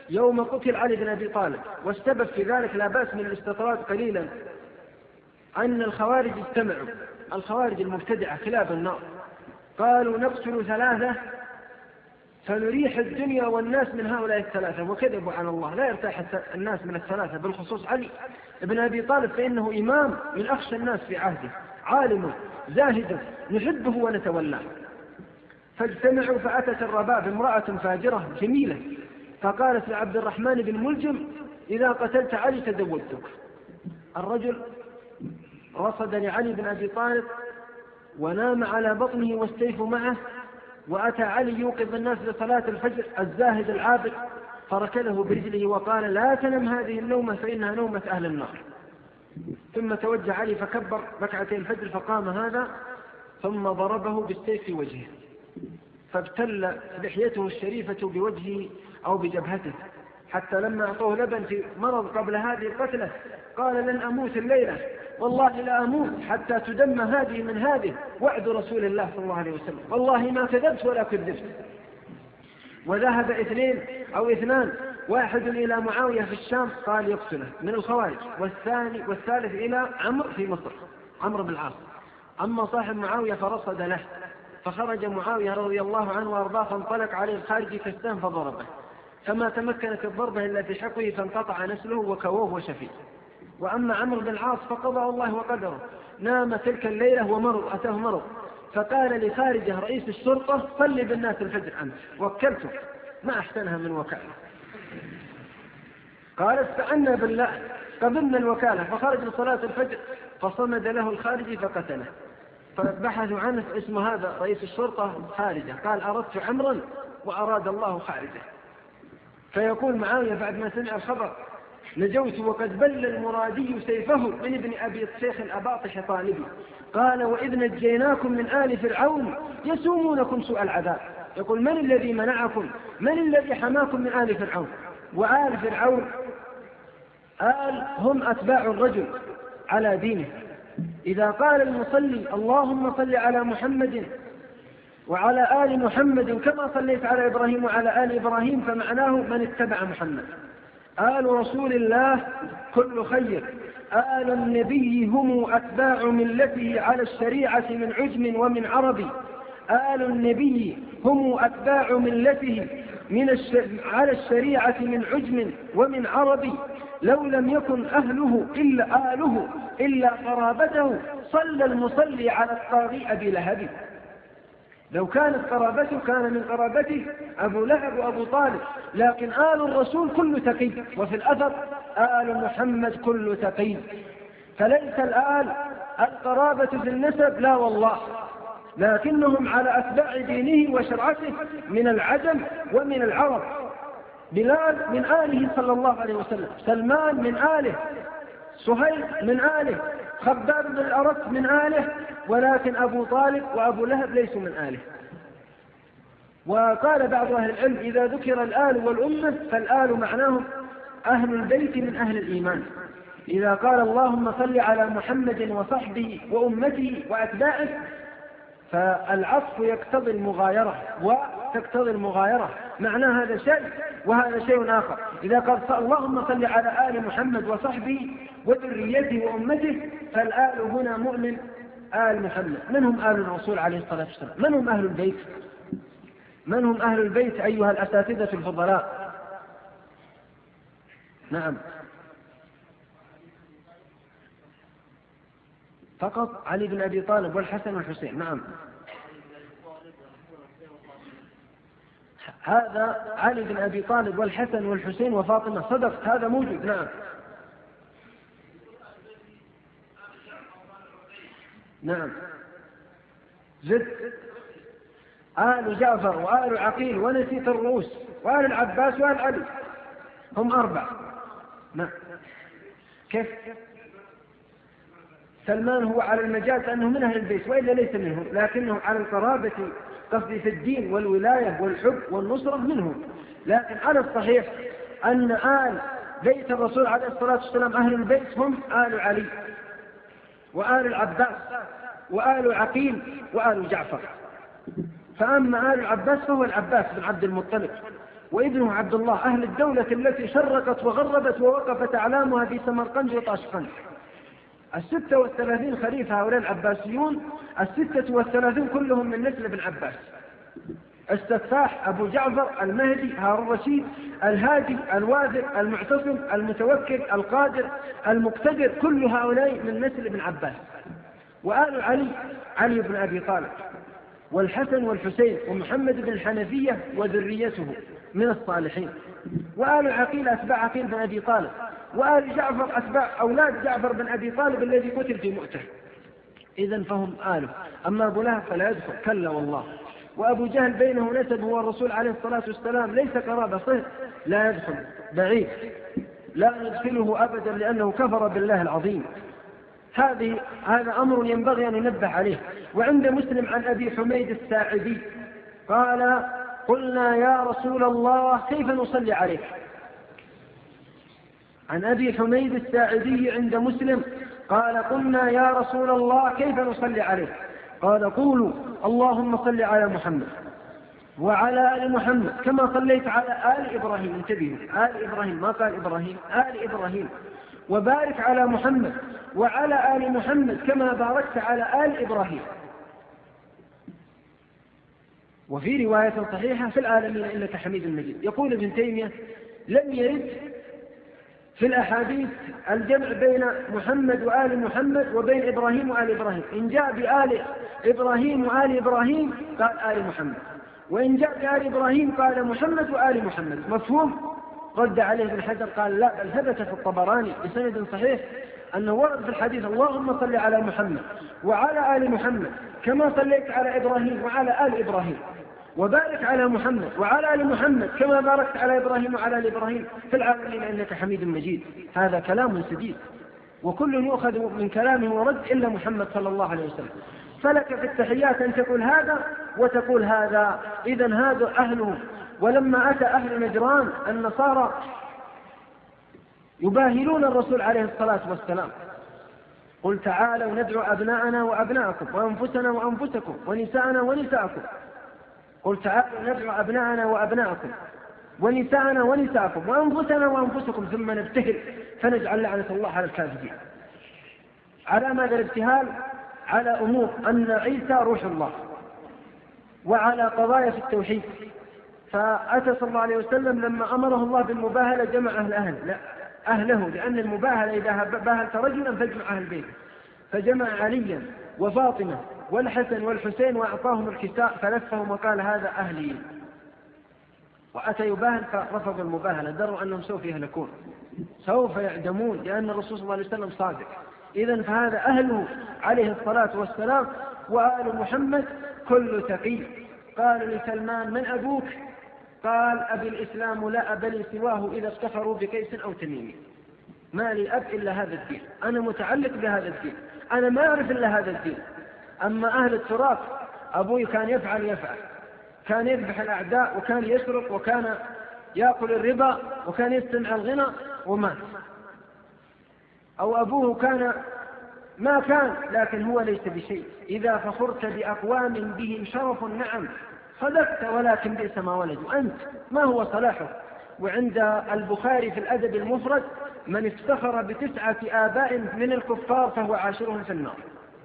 يوم قتل علي بن أبي طالب. والسبب في ذلك لا بأس من الاستطراد قليلا أن الخوارج اجتمعوا، الخوارج المبتدعة كلاب النار، قالوا نقتل 3 فنريح الدنيا والناس من هؤلاء 3، وكذبوا على الله. لا يرتاح الناس من 3، بالخصوص علي بن أبي طالب، فإنه إمام من أخشى الناس في عهده، عالم زاهد نحبه ونتولاه. فاجتمعوا، فأتت الرباب امرأة فاجرة جميلة فقالت لعبد الرحمن بن ملجم إذا قتلت علي تزوجتك. الرجل رصد لعلي بن أبي طالب ونام على بطنه والسيف معه، وأتى علي يوقظ الناس لصلاة الفجر الزاهد العابد، فركله برجله وقال لا تنم هذه النومة فإنها نومة أهل النار. ثم توجه علي فكبر ركعتي الفجر، فقام هذا ثم ضربه بالسيف في وجهه، فابتل لحيته الشريفة بوجهه أو بجبهته، حتى لما أعطوه لبن في مرض قبل هذه القتلة قال لن أموت الليلة، والله لا أموت حتى تدم هذه من هذه، وعد رسول الله صلى الله عليه وسلم، والله ما كذبت ولا كذبت. وذهب 2 أو 2، واحد إلى معاوية في الشام قال يقتله من الخوارج، والثالث إلى عمرو في مصر، عمرو بن العاص. أما صاحب معاوية فرصد له، فخرج معاوية رضي الله عنه وارضاه فانطلق عليه الخارج كالسهم فضربه، فما تمكنت الضربة إلا في حقه فانقطع نسله وكووه وشفي. وأما عمرو بن العاص فقضى الله وقدره، نام تلك الليلة ومرض، أتاه مرض، فقال لخارجه رئيس الشرطة صلي بالناس الفجر أنت، وكلته، ما أحسنها من وكالة. قال استعنا بالله، قبلنا الوكالة، فخرج لصلاة الفجر فصمد له الخارجي فقتله. فبحثوا عنه، اسم هذا رئيس الشرطة خارجة، قال أردت عمرا وأراد الله خارجه. فيقول معاوية بعد ما سمع الخبر نجوت وقد بل المرادي سيفه من ابن أبي الشيخ الأباطح طالبي، قال وإذ نجيناكم من آل فرعون يسومونكم سوء العذاب. يقول من الذي منعكم، من الذي حماكم من آل فرعون؟ وآل فرعون هم أتباع الرجل على دينه. إذا قال المصلي اللهم صل على محمد وعلى آل محمد كما صليت على إبراهيم وعلى آل إبراهيم، فمعناه من اتبع محمد. آل رسول الله كل خير، آل النبي هم أتباع ملته على الشريعة من عجم ومن عربي، آل النبي هم أتباع ملته على الشريعة من عجم ومن عربي، لو لم يكن آله إلا قرابته صلى المصلي على الطاغي أبي لهب. لو كانت قرابته كان من قرابته أبو لهب وأبو طالب، لكن آل الرسول كل تقي، وفي الأثر آل محمد كل تقي. فليس الآل القرابة في النسب، لا والله، لكنهم على أتباع دينه وشرعته من العجم ومن العرب. بلال من آله صلى الله عليه وسلم، سلمان من آله، سهيل من آله، خباب بن الأرت من آله، ولكن أبو طالب وأبو لهب ليسوا من آله. وقال بعض أهل العلم إذا ذكر الآل والأمة فالآل معناهم أهل البيت من أهل الإيمان. إذا قال اللهم صل على محمد وصحبه وأمته وأتباعه فالعطف يقتضي المغايرة وتقتضي المغايرة، معنى هذا شيء وهذا شيء آخر. إذا قال اللهم صل على آل محمد وصحبه وذريته وأمته فالآل هنا مؤمن آل محمد. من هم آل الرسول عليه الصلاة والسلام؟ من هم أهل البيت؟ من هم أهل البيت أيها الأساتذة الفضلاء؟ نعم، فقط علي بن أبي طالب والحسن والحسين. نعم، هذا علي بن أبي طالب والحسن والحسين وفاطمة، صدق، هذا موجود. نعم، نعم، زد آل جعفر وآل عقيل ونسيت الرؤوس وآل العباس وآل علي، هم 4. نعم، كيف؟ سلمان هو على المجاز أنه من أهل البيت وإلا ليس منهم، لكنه على القرابة قصدي في الدين والولاية والحب والنصرة منهم. لكن على الصحيح أن آل بيت الرسول عليه الصلاة والسلام أهل البيت هم آل علي وآل العباس وآل عقيل وآل جعفر. فأما آل العباس فهو العباس بن عبد المطلب، وابنه عبد الله، أهل الدولة التي شرقت وغربت ووقفت أعلامها في سمرقند وطاشقند. 36 خليفة هؤلاء العباسيون، 36 كلهم من نسل ابن عباس: السفاح، أبو جعفر، المهدي، هارون الرشيد، الهادي، الواثق، المعتصم، المتوكل، القادر، المقتدر، كل هؤلاء من نسل ابن عباس. وآل علي: علي بن أبي طالب، والحسن والحسين، ومحمد بن الحنفية وذريته من الصالحين. وآل عقيل أتباع عقيل بن أبي طالب، وآل جعفر أتباع أولاد جعفر بن أبي طالب الذي قتل في مؤتة. إذن فهم آله. أما أبو لهب فلا يدخل، كلا والله. وأبو جهل بينه نسب هو الرسول عليه الصلاة والسلام، ليس قرابة صهر، لا يدخل، بعيد، لا ندخله أبدا لأنه كفر بالله العظيم. هذا أمر ينبغي أن ننبه عليه. وعند مسلم عن أبي حميد الساعدي قال: قلنا يا رسول الله كيف نصلي عليك؟ عن أبي حميد الساعدي عند مسلم قال: قلنا يا رسول الله كيف نصلي عليك؟ قال: قولوا اللهم صل على محمد وعلى آل محمد كما صليت على آل إبراهيم. انتبهوا، آل إبراهيم، ما قال إبراهيم، آل إبراهيم. وبارك على محمد وعلى آل محمد كما باركت على آل إبراهيم. وفي رواية صحيحة: في العالمين إنك حميد مجيد. يقول ابن تيمية: لم يرد في الأحاديث الجمع بين محمد وآل محمد وبين إبراهيم وآل إبراهيم. إن جاء بآل إبراهيم وآل إبراهيم قال آل محمد، وإن جاء بآل إبراهيم قال محمد وآل محمد. مفهوم؟ رد عليه ابن حجر قال: لا، بل ثبت في الطبراني بسند صحيح أنه ورد في الحديث: اللهم صل على محمد وعلى آل محمد كما صليت على إبراهيم وعلى آل إبراهيم، وبارك على محمد وعلى آل محمد كما باركت على إبراهيم وعلى آل إبراهيم في العالمين إنك حميد مجيد. هذا كلام سديد، وكل يؤخذ من كلامه ورد إلا محمد صلى الله عليه وسلم. فلك في التحيات أن تقول هذا وتقول هذا. إذن هذا أهله. ولما أتى أهل نجران النصارى يباهلون الرسول عليه الصلاة والسلام: قل تعالوا ندعو أبناءنا وأبناءكم وأنفسنا وأنفسكم ونساءنا ونساءكم. قل تعالوا ندعو أبناءنا وأبناءكم ونساءنا ونساءكم وأنفسنا وأنفسكم ثم نبتهل فنجعل لعنة الله على الكاذبين. على ماذا الابتهال؟ على أمور أن عيسى روح الله، وعلى قضايا في التوحيد. فأتى صلى الله عليه وسلم لما أمره الله بالمباهلة جمع أهله، لأن المباهلة إذا باهلت رجلا فاجمع أهل بيته، فجمع عليا وفاطمة والحسن والحسين وأعطاهم الكساء فلفهم وقال: هذا أهلي. وأتى يباهل فرفضوا المباهلة، دروا أنهم سوف يهلكون، سوف يعدمون، لأن الرسول صلى الله عليه وسلم صادق. إذن فهذا أهله عليه الصلاة والسلام. وآل محمد كل تقي. قال لسلمان: من أبوك؟ قال: أبي الإسلام لا أب لي سواه إذا افتخروا بقيس أو تميم. ما لي أب إلا هذا الدين، أنا متعلق بهذا الدين، أنا ما أعرف إلا هذا الدين. أما أهل التراث: أبوي كان يفعل، كان يذبح الأعداء، وكان يسرق، وكان يأكل الربا، وكان يستمع الغنى ومات. أو أبوه كان ما كان، لكن هو ليس بشيء. إذا فخرت بأقوام بهم شرف نعم صدقت، ولكن بئس ما ولدوا. أنت ما هو صلاحه؟ وعند البخاري في الأدب المفرد: من افتخر ب9 آباء من الكفار فهو عاشرهم في النار.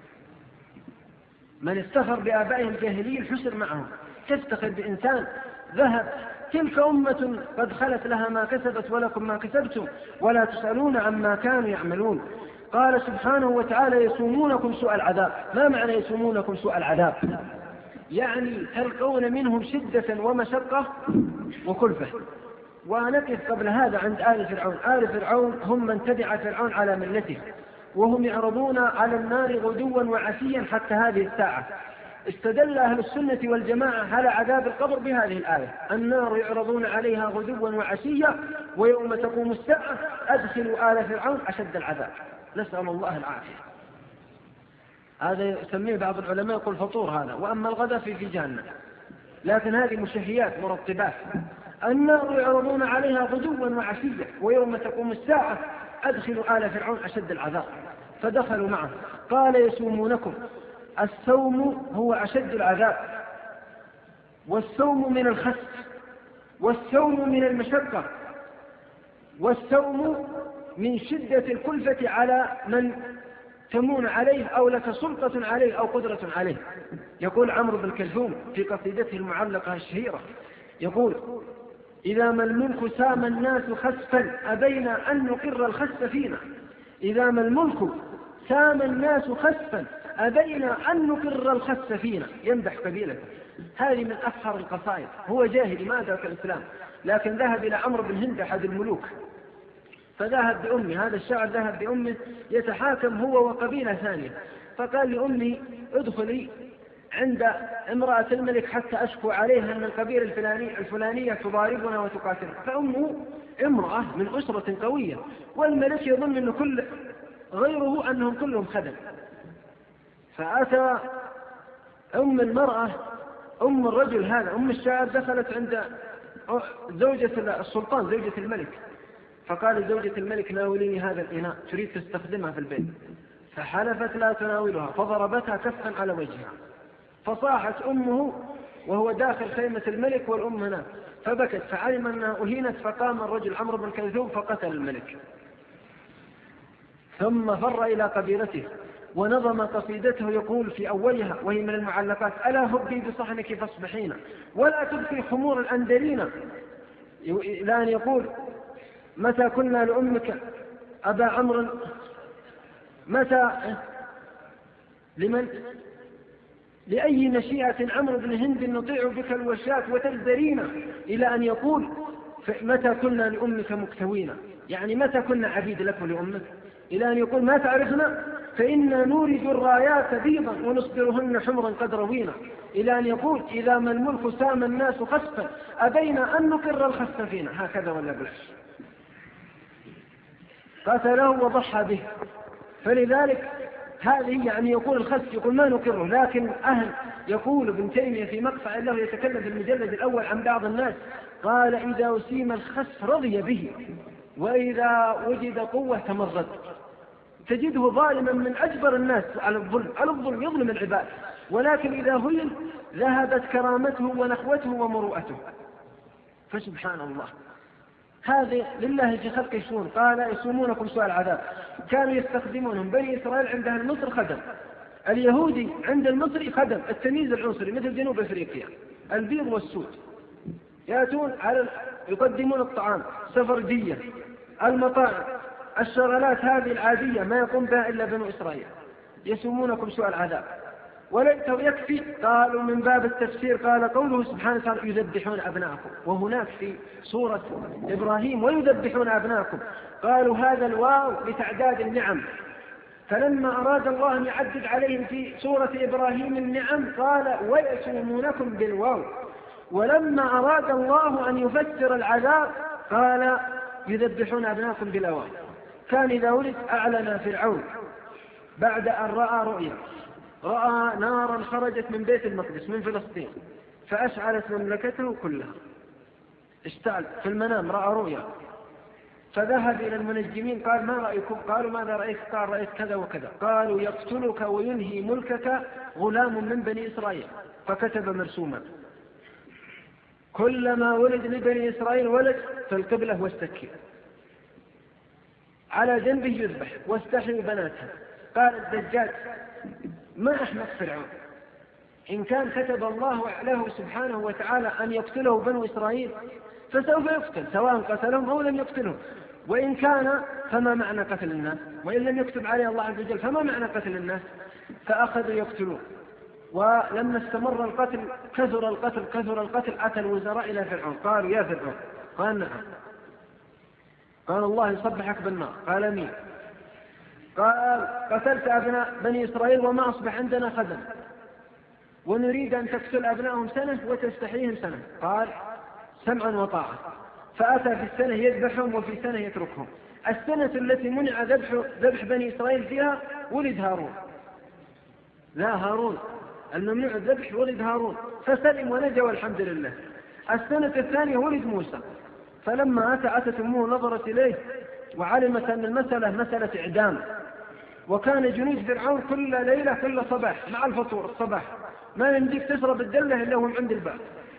من افتخر بآبائهم الجاهليين حشر معهم. تفتخر بإنسان ذهب: تلك أمة قد خلت لها ما كسبت ولكم ما كسبتم ولا تسألون عما كانوا يعملون. قال سبحانه وتعالى: يسومونكم سوء العذاب. ما معنى يسومونكم سوء العذاب؟ يعني تلقون منهم شدة ومشقة وكلفة. ونقف قبل هذا عند آل فرعون. آل فرعون هم من تبع فرعون على ملته، وهم يعرضون على النار غدوا وعشيا حتى هذه الساعة. استدل أهل السنة والجماعة على عذاب القبر بهذه الآية: النار يعرضون عليها غدوا وعشيا ويوم تقوم الساعة أدخلوا آل فرعون أشد العذاب. نسأل الله العافية. هذا يسميه بعض العلماء يقول فطور هذا. وأما الغداء في جهنم، لكن هذه مشهيات مرطبات. النار يعرضون عليها غدوا وعشيا ويوم تقوم الساعة أدخلوا آل فرعون أشد العذاب. فدخلوا معه. قال: يسومونكم. السوم هو أشد العذاب، والسوم من الخس، والسوم من المشقة، والسوم من شدة الكلفة على من تمون عليه أو لك سلطة عليه أو قدرة عليه. يقول عمرو بن كلثوم في قصيدته المعلقة الشهيرة، يقول: إذا ما الملك سام الناس خسفا أبينا أن نقر الخسف فينا. إذا ما الملك سام الناس خسفا أبينا أن نقر الخسف فينا. يمدح قبيلته. هذه من أفخر القصائد. هو جاهلي ما أدرك الإسلام، لكن ذهب إلى عمرو بن هند أحد الملوك، فذهب بأمه، هذا الشاعر ذهب بأمه يتحاكم هو وقبيلة ثانية، فقال لأمي: ادخلي عند امرأة الملك حتى أشكو عليها أن القبيلة الفلانية تضاربنا وتقاتلنا. فأمه امرأة من أسرة قوية، والملك يظن أن كل غيره أنهم كلهم خدم. فأتى أم المرأة، أم الرجل هذا، أم الشاعر، دخلت عند زوجة السلطان زوجة الملك، فقال زوجة الملك: ناوليني هذا الإناء، تريد تستخدمها في البيت. فحلفت لا تناولها، فضربتها كفا على وجهها، فصاحت أمه وهو داخل خيمة الملك والأم هناك، فبكت، فعلم أنها أهينت، فقام الرجل عمرو بن كلثوم فقتل الملك، ثم فر إلى قبيلته ونظم قصيدته يقول في أولها وهي من المعلقات: ألا هبي بصحنك فاصبحين ولا تبكي خمور الأندرين. إلى أن يقول: متى كنا لأمك أبا عمرو، متى لمن لأي نشيئة عمرو بن هند نطيع بك الوشاة وتزدرينا. إلى أن يقول: متى كنا لأمك مكتوين، يعني متى كنا عبيد لك ولأمك. إلى أن يقول: ما تعرفنا فإنا نورد الرايات بيضا ونصبرهن حمرا قد روينا. إلى أن يقول: إذا ما الملك سام الناس خسفا أبينا أن نقر الخسف فينا. هكذا ولا بلاش. قتله وضحى به. فلذلك هذه يعني يقول الخسف، يقول ما نقره. لكن يقول ابن تيمية في مقطع له يتكلم في المجلد الأول عن بعض الناس، قال: إذا أسيم الخسف رضي به، وإذا وجد قوة تمرد. تجده ظالما من أجبر الناس على الظلم يظلم العباد، ولكن إذا هين ذهبت كرامته ونخوته ومروءته. فسبحان الله، هذه لله في خلق يشون. قال: يسومونكم سوء العذاب. كانوا يستخدمونهم بني إسرائيل عند أهل مصر خدم، اليهودي عند المصري خدم، التمييز العنصري مثل جنوب أفريقيا، البيض والسود، يأتون يقدمون الطعام، سفردية، المطاعم، الشغلات هذه العادية ما يقوم بها إلا بنو إسرائيل. يسومونكم سوء العذاب. وليته يكفي، قالوا من باب التفسير، قال قوله سبحانه وتعالى: يذبحون أبناءكم، وهناك في سورة إبراهيم: ويذبحون أبناءكم. قالوا هذا الواو لتعداد النعم، فلما أراد الله أن يعدد عليهم في سورة إبراهيم النعم قال: ويسومونكم بالواو. ولما أراد الله أن يفسر العذاب قال: يذبحون أبناءكم بالواو. كان إذا ولد أعلن فرعون بعد أن رأى رؤيا، رأى نارا خرجت من بيت المقدس من فلسطين فأشعلت مملكته كلها، اشتعل في المنام، رأى رؤيا، فذهب إلى المنجمين قال: ما رأيكم؟ قالوا: ماذا رأيك؟ قال: رأيت كذا وكذا. قالوا: يقتلك وينهي ملكك غلام من بني إسرائيل. فكتب مرسوما: كلما ولد لبني إسرائيل ولد فالقبلة واستكي، على جنبه يذبح واستحي بناتها. قال الدجاج: ما أحمق فرعون، إن كان كتب الله له سبحانه وتعالى أن يقتله بنو إسرائيل فسوف يقتل، سواء قتلهم أو لم يقتلهم. وإن كان فما معنى قتل الناس؟ وإن لم يكتب عليه الله عز وجل فما معنى قتل الناس؟ فأخذوا يقتلون. ولما استمر القتل كثر القتل أتى الوزراء إلى فرعون قالوا: يا فرعون. قال: نعم. قال: الله يصبحك بالنار. قال: مين؟ قال: قتلت أبناء بني إسرائيل وما أصبح عندنا خدم، ونريد أن تقتل أبنائهم سنة وتستحييهم سنة. قال: سمعا وطاعة. فأتى في السنة يذبحهم وفي سنة يتركهم. السنة التي منع ذبح بني إسرائيل فيها ولد هارون، لا هارون الممنوع الذبح ولد هارون فسلم ونجا والحمد لله. السنة الثانية ولد موسى، فلما أتت أمه نظرت إليه وعلمت أن المسألة مسألة إعدام، وكان جنود فرعون كل ليلة كل صباح مع الفطور الصباح ما يمديك تشرب الدلة إلا هم عند الباب،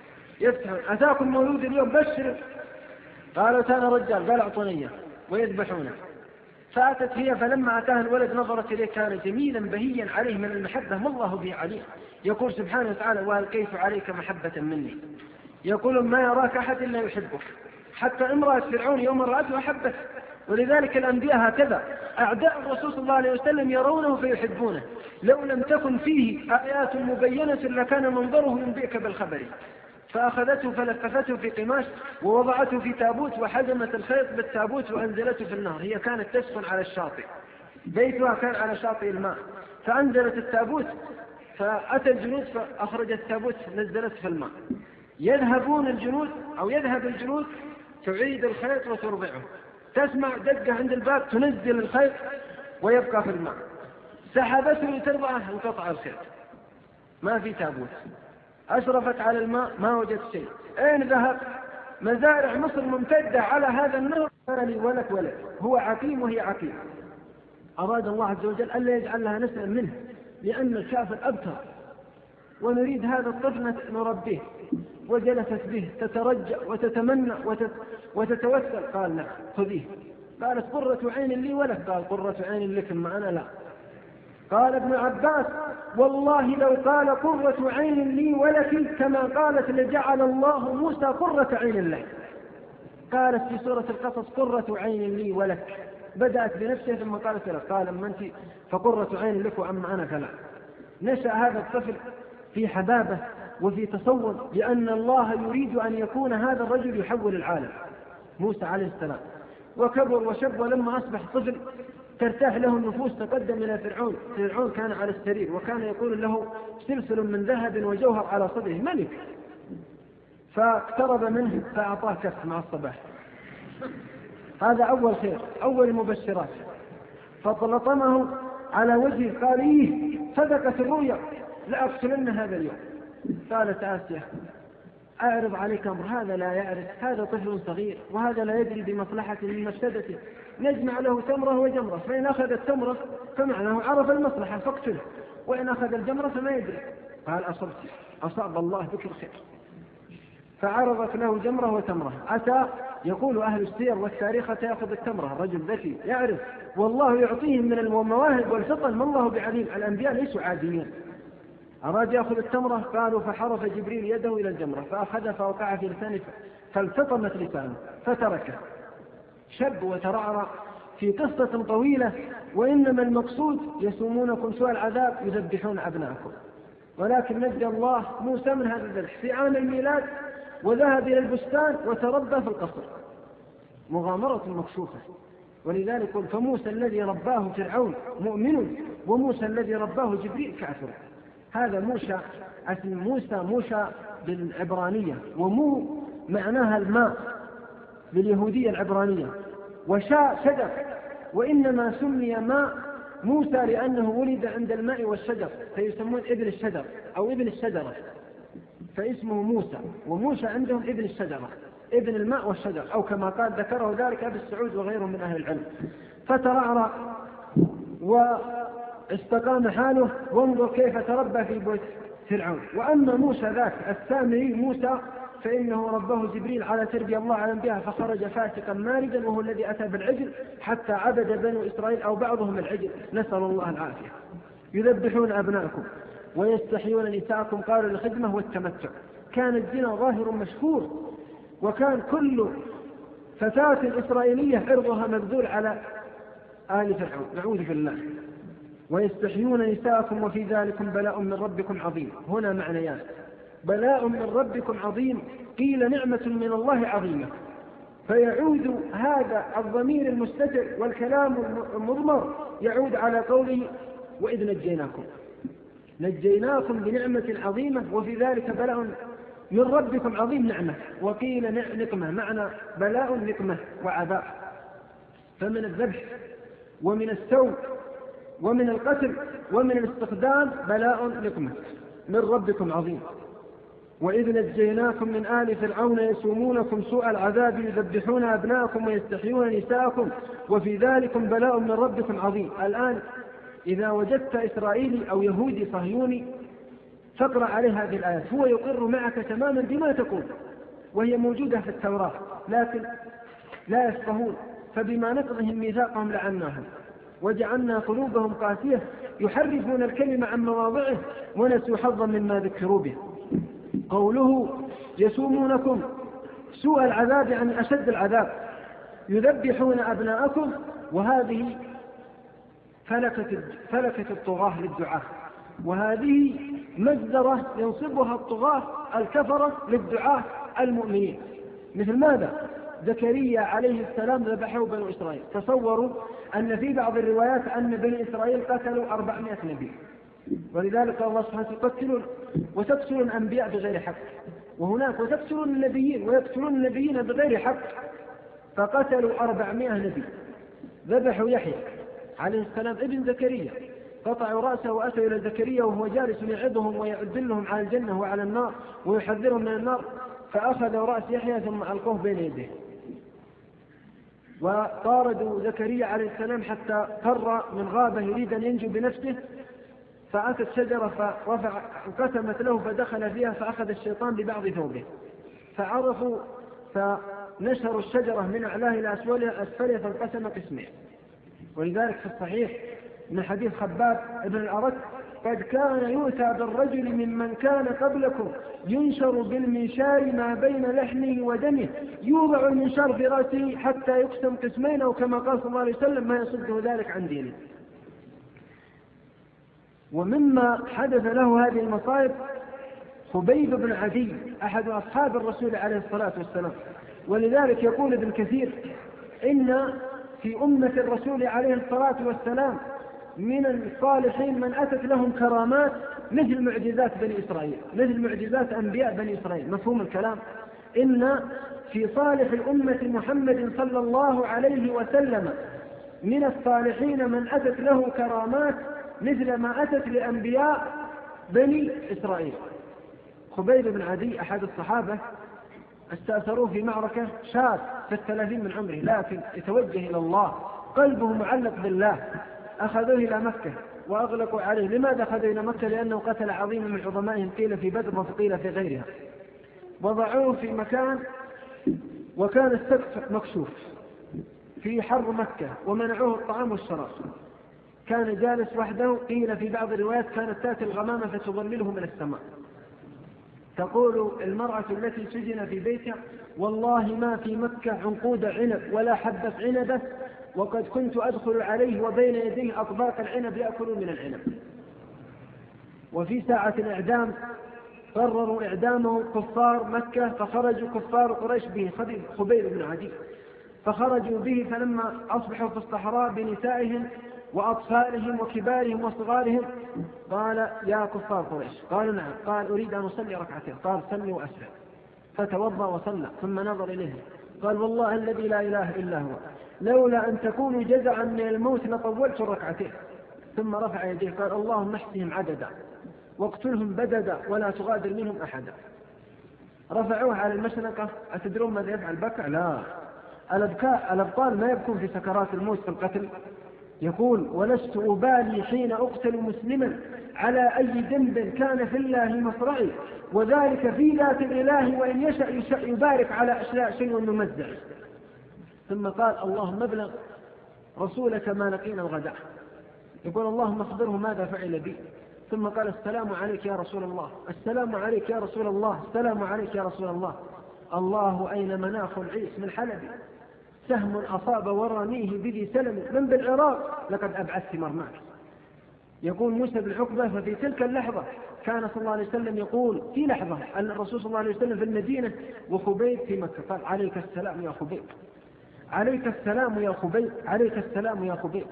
يفتحون أتاكم مولود اليوم بشر، قالوا أتانا رجال، قال أعطونيه، ويذبحونه. فأتت هي فلما أتاها الولد نظرت إليه كان جميلا بهيا عليه من المحبة ما الله به عليه. يقول سبحانه وتعالى وألقيت عليك محبة مني. يقول ما يراك أحد إلا يحبك، حتى امرأة فرعون يوم رأته أحبته. ولذلك الأنبياء هكذا، أعداء الرسول صلى الله عليه وسلم يرونه فيحبونه، لو لم تكن فيه آيات مبينة لكان منظره ينبئك بالخبر. فأخذته فلففته في قماش ووضعته في تابوت وحزمت الخيط بالتابوت وأنزلته في النهر. هي كانت تسكن على الشاطئ، بيتها كان على شاطئ الماء، فأنزلت التابوت، فأتى الجنود فأخرجت التابوت نزلت في الماء. يذهبون الجنود أو يذهب الجنود تعيد الخيط وترضعه، تسمع دقة عند الباب تنزل الخيط ويبقى في الماء. سحبته لترضعه انقطع الخيط، ما في تابوت. أشرفت على الماء ما وجدت شيء. أين ذهب؟ مزارع مصر ممتدة على هذا النهر، كان لي ولك ولد، هو عقيم وهي عقيم. أراد الله عز وجل ألا يجعل لها نسلا منه، لأن الكافر أبتر، ونريد هذا الطفل نربيه. وجلست به تترجى وتتمنى وتتوسل. قال لا خذيه. قالت قرة عين لي ولك، قال قرة عين لك ما أنا لا. قال ابن عباس والله لو قال قرة عين لي ولك كما قالت لجعل الله موسى قرة عين له. قالت في سورة القصص قرة عين لي ولك، بدأت بنفسها ثم قالت له، قال أما أنت فقرة عين لك وأما أنا فلا. نشأ هذا الطفل في حبابه وفي تصور، لأن الله يريد أن يكون هذا الرجل يحول العالم، موسى عليه السلام. وكبر وشب، ولما أصبح طفل ترتاح له النفوس تقدم إلى فرعون. فرعون كان على السرير وكان يقول له سلسل من ذهب وجوهر على صدره ملك، فاقترب منه فأعطاه كف مع الصباح. هذا أول خير، أول المبشرات. فطلطمه على وجهه قال إيه صدقت الرؤيا لأقتلن هذا اليوم. قالت آسيا أعرض عليك أمر، هذا لا يعرف، هذا طفل صغير وهذا لا يدري بمصلحة من مفسدته، نجمع له تمرة وجمرة، فإن أخذ التمرة فمعناه عرف المصلحة فاقتله، وإن أخذ الجمرة فما يدري. قال أصبت، أصاب الله بك الخير. فعرضت له جمرة وتمرة. أتى يقول أهل السير والتاريخ يأخذ التمرة، رجل ذكي يعرف، والله يعطيهم من المواهب والفطن ما الله بعليم. الأنبياء ليسوا عاديين. أراد يأخذ التمرة، قالوا فحرف جبريل يده إلى الجمرة فأخذها فوقع في لسانه فالتطمت لسانه فتركه. شب وترعرع في قصة طويلة. وإنما المقصود يسومونكم سوء العذاب يذبحون أبناءكم. ولكن نجى الله موسى من هذا الذبح في عام الميلاد، وذهب إلى البستان وتربى في القصر، مغامرة مكشوفة. ولذلك قل فموسى الذي رباه فرعون مؤمن، وموسى الذي رباه جبريل كافر. هذا موسى، اسم موسى بالعبرانية، ومو معناها الماء باليهودية العبرانية، وشاء شجر. وإنما سمي ماء موسى لأنه ولد عند الماء والشجر، فيسمون ابن الشجر أو ابن الشجرة، فاسمه موسى. وموسى عندهم ابن الشجرة، ابن الماء والشجر، أو كما قال ذكره ذلك أبي السعود وغيره من أهل العلم. فترعرع واستقام حاله، وانظر كيف تربى في بيت فرعون. وأما موسى ذاك السامري موسى فإنه ربه جبريل على تربية الله على الأنبياء، فخرج فاسقا ماردا، وهو الذي أتى بالعجل حتى عبد بنو إسرائيل أو بعضهم العجل، نسأل الله العافية. يذبحون أبناءكم ويستحيون نساءكم، قالوا الخدمة والتمتع. كان الزنا ظاهر مشهور، وكان كل فتاة إسرائيلية عرضها مبذول على آل فرعون، نعوذ بالله. ويستحيون نساءكم وفي ذلكم بلاء من ربكم عظيم. هنا معنيان: بلاء من ربكم عظيم، قيل نعمة من الله عظيمة، فيعود هذا الضمير المستتر والكلام المضمر يعود على قوله وإذ نجيناكم بنعمة عظيمة وفي ذلك بلاء من ربكم عظيم نعمة. وقيل نقمة، معنى بلاء نقمة وعذاب. فمن الذبح ومن السوء ومن القتل ومن الاستخدام بلاء نقمة من ربكم عظيم. وإذ نجيناكم من آل فرعون يسومونكم سوء العذاب يذبحون أبناءكم ويستحيون نساءكم وفي ذلكم بلاء من ربكم عظيم. الآن إذا وجدت إسرائيلي أو يهودي صهيوني فاقرأ عليه هذه الآيات، هو يقر معك تماما بما تقول، وهي موجودة في التوراة لكن لا يفقهون، فبما نقضهم ميثاقهم لعناهم وجعلنا قلوبهم قاسية يحرفون الكلمة عن مواضعه ونسوا حظا مما ذكروا به. قوله يسومونكم سوء العذاب يعني أشد العذاب، يذبحون أبناءكم، وهذه فلكة الطغاة للدعاة، وهذه مجزرة ينصبها الطغاة الكفرة للدعاة المؤمنين. مثل ماذا؟ زكريا عليه السلام ذبحه بنو إسرائيل. تصوروا أن في بعض الروايات أن بني إسرائيل قتلوا 400 نبي، ولذلك الله سبحانه يقتلون وتقتلون الأنبياء بغير حق، وهناك وتقتلون النبيين ويقتلون النبيين بغير حق، فقتلوا 400 نبي. ذبحوا يحيى عليه السلام ابن زكريا، قطعوا رأسه وأتوا إلى زكريا وهو جالس يعظهم ويدلهم على الجنة وعلى النار ويحذرهم من النار، فأخذوا رأس يحيى ثم ألقوه بين يديه. وطاردوا زكريا عليه السلام حتى فر من غابة يريد أن ينجو بنفسه، فأتت شجرة انقسمت له فدخل فيها، فأخذ الشيطان ببعض ثوبه فعرفوا فنشروا الشجرة من أعلاه إلى أسفلها فانقسم قسمين. ولذلك في الصحيح من حديث خباب ابن الأرت: قد كان يؤتى بالرجل ممن كان قبلكم ينشر بالمنشار ما بين لحمه ودمه، يوضع المنشار في رأسه حتى يقسم قسمين، أو كما قال صلى الله عليه وسلم: ما يصده ذلك عن دينه. ومما حدث له هذه المصائب خبيب بن عدي أحد أصحاب الرسول عليه الصلاة والسلام. ولذلك يقول ابن كثير: إن في أمة الرسول عليه الصلاة والسلام من الصالحين من أتت لهم كرامات مثل معجزات بني إسرائيل، مثل معجزات أنبياء بني إسرائيل. مفهوم الكلام؟ إن في صالح الأمة محمد صلى الله عليه وسلم من الصالحين من أتت له كرامات مثل ما أتت لأنبياء بني إسرائيل. خبيب بن عدي أحد الصحابة استأثروه في معركة، شاب في 30 من عمره لكن يتوجه إلى الله، قلبه معلق بالله. أخذوه إلى مكة وأغلقوا عليه. لماذا أخذوه إلى مكة؟ لأنه قتل عظيما من عظمائهم، قيل في بدر وقيل في غيرها. وضعوه في مكان وكان السقف مكشوف في حر مكة، ومنعوه الطعام والشراب. كان جالس وحده، قيل في بعض الروايات كانت تأتي الغمامة فتظلله من السماء. تقول المرأة التي سجن في بيتها: والله ما في مكة عنقود عنب ولا حبة عنبة، وقد كنت أدخل عليه وبين يديه أطباق العنب يأكلون من العنب. وفي ساعة الإعدام قرروا إعدامه كفار مكة، فخرجوا كفار قريش به خبيب بن عدي، فخرجوا به. فلما أصبحوا في الصحراء بنسائهم وأطفالهم وكبارهم وصغارهم قال: يا كفار قريش. قالوا: نعم. قال: أريد أن أصلي ركعتين. قال: صلي وأسرع. فتوضأ وصلى، ثم نظر إليه قال: والله الذي لا إله إلا هو، لولا أن تكونوا جزعا من الموت لطولت الركعتين. ثم رفع يديه قال: اللهم احصهم عددا واقتلهم بددا ولا تغادر منهم أحدا. رفعوه على المشنقة. أتدرون ماذا يفعل؟ بكى؟ لا، الأبطال ما يبكون في سكرات الموت في القتل. يقول: ولست أبالي حين أقتل مسلما على أي ذنب كان في الله مصرعي، وذلك في ذات الإله وإن يشأ يبارك على أشلاء شيء ممزع. ثم قال: اللهم ابلغ رسولك ما لقينا الغداء. يقول: اللهم اخبره ماذا فعل بي. ثم قال: السلام عليك يا رسول الله، السلام عليك يا رسول الله، السلام عليك يا رسول الله. الله أين مناخ العيس من حلب، سهم أصاب ورميه بذي سلم، من بالعراق لقد أبعثت مرماك. يقول موسى بن عقبة: ففي تلك اللحظة كان صلى الله عليه وسلم يقول في لحظة أن الرسول صلى الله عليه وسلم في المدينة وخبيب في مكة، قال: عليك السلام يا خبيب، عليك السلام يا خبيب، عليك السلام يا خبيب.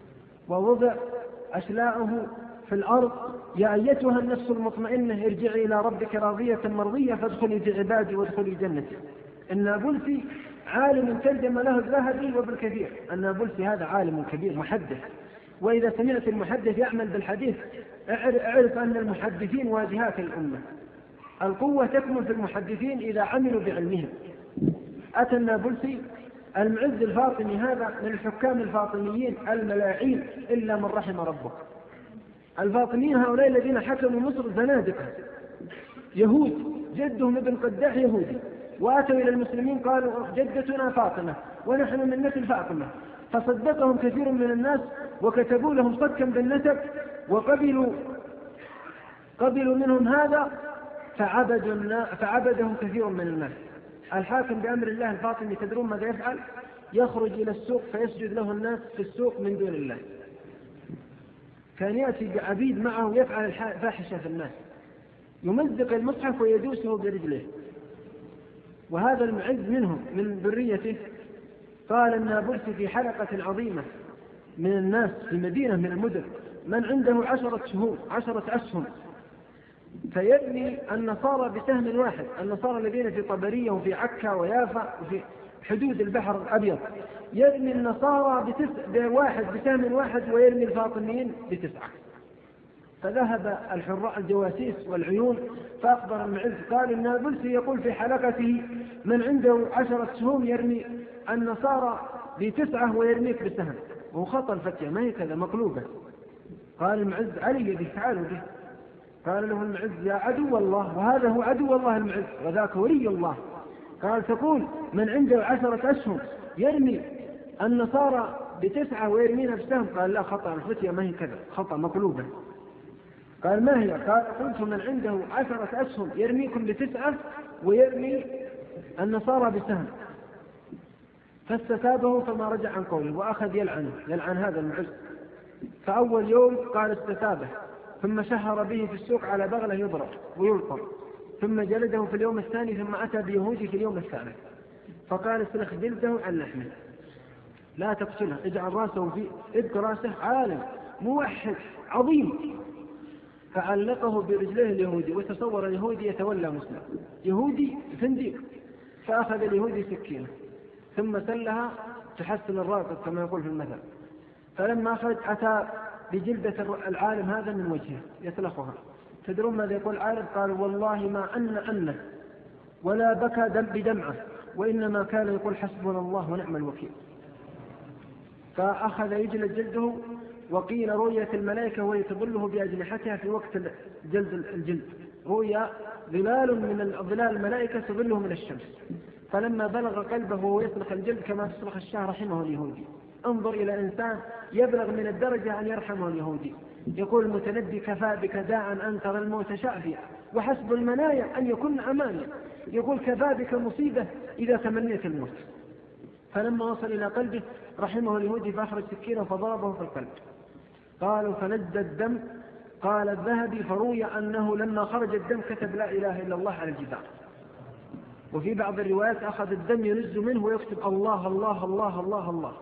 ووضع أشلاءه في الأرض: يا أيتها النفس المطمئنة ارجعي إلى ربك راضية مرضية فادخلي في عبادي وادخلي جنتي. النابلسي عالم ترجم له الذهبي وابن كثير. النابلسي هذا عالم كبير محدث، وإذا سمعت المحدث يعمل بالحديث اعرف أن المحدثين واجهات الأمة. القوة تكمن في المحدثين إذا عملوا بعلمهم. أتى النابلسي المعز الفاطمي، هذا من الحكام الفاطميين الملاعين إلا من رحم ربه، الفاطميين هؤلاء الذين حكموا مصر زنادقة يهود، جدهم ابن قداح يهودي، واتوا الى المسلمين قالوا جدتنا فاطمة ونحن من نسل فاطمة، فصدقهم كثير من الناس وكتبوا لهم صدقا بالنسب وقبلوا منهم هذا، فعبدهم كثير من الناس. الحاكم بأمر الله الفاطمي تدرون ماذا يفعل؟ يخرج إلى السوق فيسجد له الناس في السوق من دون الله. كان يأتي بعبيد معه يفعل الفاحشة في الناس، يمزق المصحف ويدوسه برجله. وهذا المعز منهم من ذريته قال النابلسي في حلقة عظيمة من الناس في مدينة من المدن من عنده 10 أسهم فيبني النصارى بسهم واحد، النصارى الذين في طبرية وفي عكا ويافا وفي حدود البحر الأبيض، يرمي النصارى بواحد بسهم واحد ويرمي الفاطميين ب9. فذهب الحراء الجواسيس والعيون فأخبر المعز قال النابلسي يقول في حلقته من عنده 10 سهوم يرمي النصارى ب9 ويرميك بسهم، وهو خطأ الفتية ما هي كذا مقلوبة. قال المعز علي به تعالوا به. قال له المعز يا عدو الله، وهذا هو عدو الله المعز وذاك ولي الله. قال تقول من عنده 10 أسهم يرمي النصارى ب9 ويرمينا بسهم؟ قال لا خطأ الفتية ما هي كذا خطأ مقلوبة. قال ما هي؟ قال قلت من عنده 10 أسهم يرميكم ب9 ويرمي النصارى بسهم. فاستتابه فما رجع عن قوله وأخذ يلعن هذا المعز. فأول يوم قال استتابه، ثم شهر به في السوق على بغله يضرب ويلطم، ثم جلده في اليوم الثاني، ثم أتى بيهودي في اليوم الثالث فقال اسلخ جلده عن لحمه لا تقتله، اجعل راسه في ابق راسه عالم موحد عظيم. فعلقه برجليه اليهودي، وتصور اليهودي يتولى مسلم، يهودي فندق. فأخذ اليهودي سكينة ثم سلها تحسن الراقد كما يقول في المثل، فلما أخرج أتى بجلدة العالم هذا من وجهه يسلخها. تدرون ماذا يقول العالم؟ قال والله ما أنه ولا بكى بدمعه، وإنما كان يقول حسبنا الله ونعم الوكيل. فأخذ يجلد جلده، وقيل رؤية الملائكة وهي تظله بأجنحتها في وقت جلد الجلد، رؤيا ظلال من ظلال الملائكة تظله من الشمس. فلما بلغ قلبه وهو يسلخ الجلد كما تسلخ الشاه رحمه اليهودي. انظر إلى إنسان يبلغ من الدرجة أن يرحمه اليهودي. يقول المتنبي كفى بك داعا أن ترى الموت شافيا وحسب المنايا أن يكون أمانيا. يقول كفى بك مصيبة إذا تمنيت الموت. فلما وصل إلى قلبه رحمه اليهودي فأخرج سكينه فضربه في القلب. قالوا فنزد الدم. قال الذهبي فروي أنه لما خرج الدم كتب لا إله إلا الله على الجدار. وفي بعض الروايات أخذ الدم ينز منه ويكتب الله الله الله الله الله.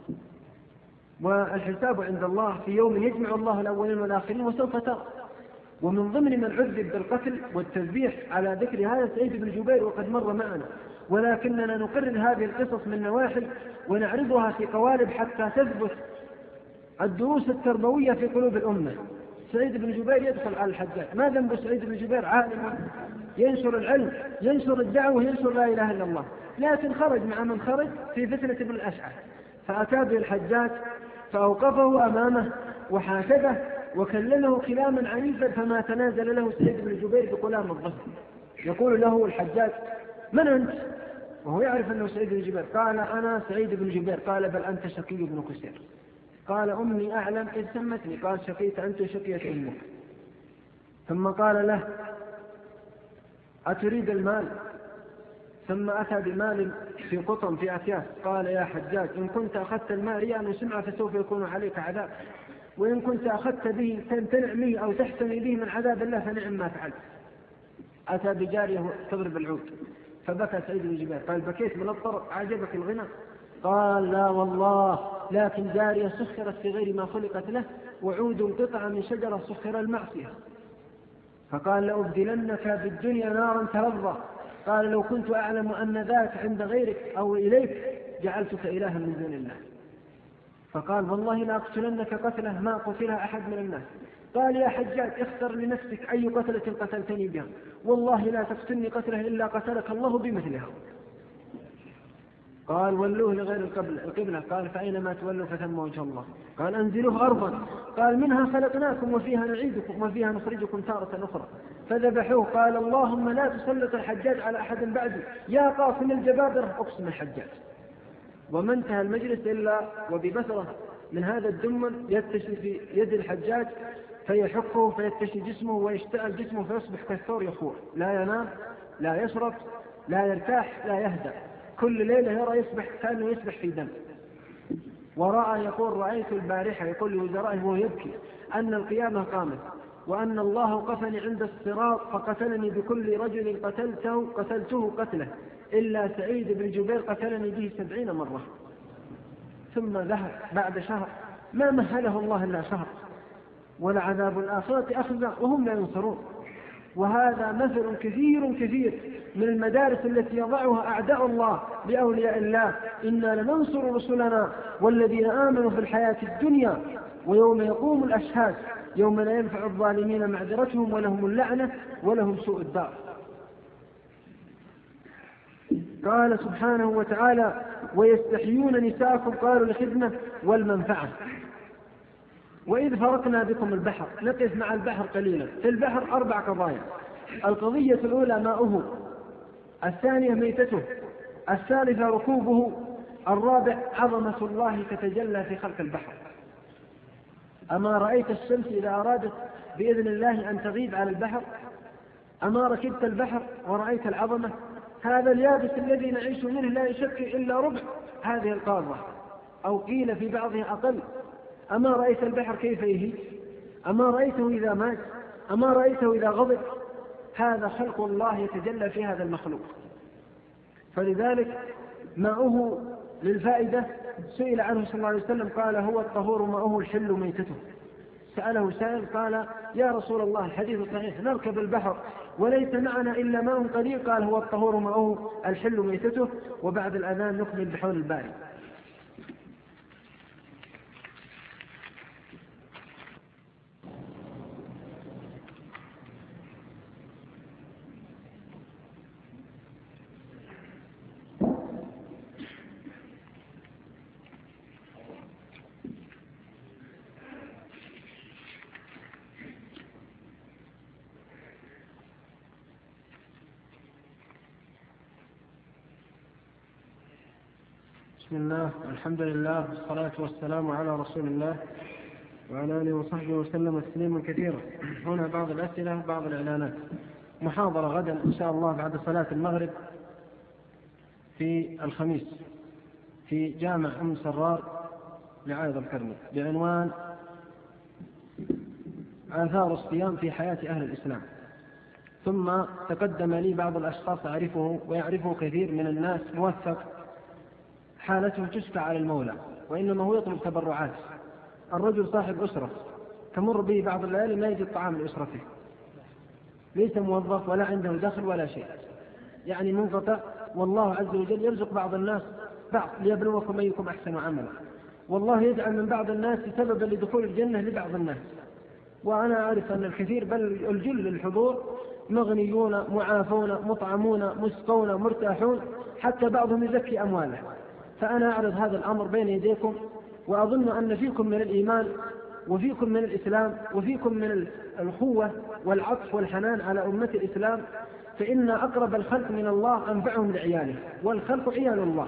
والحساب عند الله في يوم يجمع الله الأولين والآخرين وسوف ترى. ومن ضمن من عذب بالقتل والتذبيح على ذكر هذا سعيد بن جبير وقد مر معنا، ولكننا نقرر هذه القصص من نواحي ونعرضها في قوالب حتى تثبت الدروس التربوية في قلوب الأمة. سعيد بن جبير يدخل على الحجاج، ما ذنب سعيد بن جبير؟ عالم ينشر العلم ينشر الدعوة ينشر لا إله إلا الله، لكن خرج مع من خرج في فتنة ابن الأشعث. فأتى به الحجاج فأوقفه أمامه وحاسبه وكلمه كلاما عنيفا، فما تنازل له سعيد بن جبير بقلام الظهر. يقول له الحجاج من أنت؟ وهو يعرف أنه سعيد بن جبير. قال أنا سعيد بن جبير. قال بل أنت شقي بن كسير. قال أمي أعلم إذ سمتني. قال شقيت أنت وشقيت أمك. ثم قال له أتريد المال؟ ثم أتى بمال في قطن في أكياس. قال يا حجاج إن كنت أخذت المال رياء وسمعة فسوف يكون عليك عذاب، وإن كنت أخذت به تمتنع مني أو تحتمي به من عذاب الله فنعم ما فعلت. أتى بجاريه تضرب العود فبكى سعيد بن جبير. قال بكيت من الطرب عجبك الغنى؟ قال لا والله، لكن جارية سخرت في غير ما خلقت له، وعود قطعة من شجرة سخر المعصية. فقال لأبدلنك بالدنيا نارا تلظى. قال لو كنت أعلم أن ذاك عند غيرك أو إليك جعلتك إلها من دون الله. فقال والله لا أقتلنك قتله ما قتلها أحد من الناس. قال يا حجاج اختر لنفسك أي قتلة قتلتني بها، والله لا تقتلني قتله إلا قتلك الله بمثلها. قال ولوه لغير القبلة. قال فأينما تولوا فثم وجه الله. قال أنزلوه أرضا. قال منها خلقناكم وفيها نعيدكم وفيها نخرجكم تارة أخرى. فذبحوه. قال اللهم لا تسلط الحجاج على أحد بعدي يا قاسم الجبابرة أقسم الحجاج. وما انتهى المجلس إلا وببثرة من هذا الدم يتشي في يد الحجاج فيحكه فيتشي جسمه ويشتعل جسمه فيصبح كالثور يخور، لا ينام لا يشرب لا يرتاح لا يهدأ، كل ليلة يرى يصبح كأنه يصبح في دم. ورأى يقول رأيت البارحة يقول لوزرائه وهو يبكي أن القيامة قامت وأن الله وقفني عند الصراط فقتلني بكل رجل قتلته قتله إلا سعيد بن جبير قتلني به 70 مرة. ثم ذهب بعد شهر ما مهله الله إلا شهر، ولعذاب الآخرة أخزى وهم لا ينصرون. وهذا مثل كثير من المدارس التي يضعها أعداء الله لأولياء الله. إنا لننصر رسلنا والذين آمنوا في الحياة الدنيا ويوم يقوم الأشهاد يوم لا ينفع الظالمين معذرتهم ولهم اللعنة ولهم سوء الدار. قال سبحانه وتعالى ويستحيون نساءكم قالوا لخدمة والمنفعة. وإذ فرقنا بكم البحر. نقف مع البحر قليلا. في البحر 4 قضايا. القضية الأولى ماؤه، الثانية ميتته، الثالثة ركوبه، الرابع عظمة الله تتجلى في خلق البحر. أما رأيت الشمس إذا أرادت بإذن الله أن تغيب على البحر؟ أما ركبت البحر ورأيت العظمة؟ هذا اليابس الذي نعيش منه لا يشكل إلا ربع هذه القارة أو قيل في بعضها أقل. أما رأيت البحر كيف يهيج؟ أما رأيته إذا مات؟ أما رأيته إذا غضب؟ هذا خلق الله يتجلى في هذا المخلوق. فلذلك ماؤه للفائدة سئل عنه صلى الله عليه وسلم قال هو الطهور ماؤه الحل ميتته. سأله سائل قال يا رسول الله الحديث صحيح نركب البحر وليس معنا إلا ماء قليل، قال هو الطهور ماؤه الحل ميتته. وبعد الأذان نكمل بحول الباري. بسم الله والحمد لله والصلاة والسلام على رسول الله وعلى آله وصحبه وسلم تسليما كثيرا. هنا بعض الأسئلة وبعض الإعلانات. محاضرة غدا إن شاء الله بعد صلاة المغرب في الخميس في جامع أم سرار لعائد الكرمي بعنوان آثار الصيام في حياة أهل الإسلام. ثم تقدم لي بعض الأشخاص أعرفه ويعرفه كثير من الناس موثق حالته تشفى على المولى وإنما هو يطلب تبرعات. الرجل صاحب أسرة تمر به بعض الليالي ما يجد طعام لأسرته، ليس موظف ولا عنده دخل ولا شيء، يعني منقطع. والله عز وجل يرزق بعض الناس بعض ليبلوكم أيكم أحسن عملا. والله يجعل من بعض الناس سببا لدخول الجنة لبعض الناس. وأنا أعرف أن الكثير بل الجل الحضور مغنيون معافون مطعمون مسقون مرتاحون، حتى بعضهم يزكي أمواله. فأنا أعرض هذا الأمر بين يديكم، وأظن أن فيكم من الإيمان وفيكم من الإسلام وفيكم من الأخوة والعطف والحنان على أمة الإسلام. فإن أقرب الخلق من الله أنفعهم لعياله، والخلق عيال الله.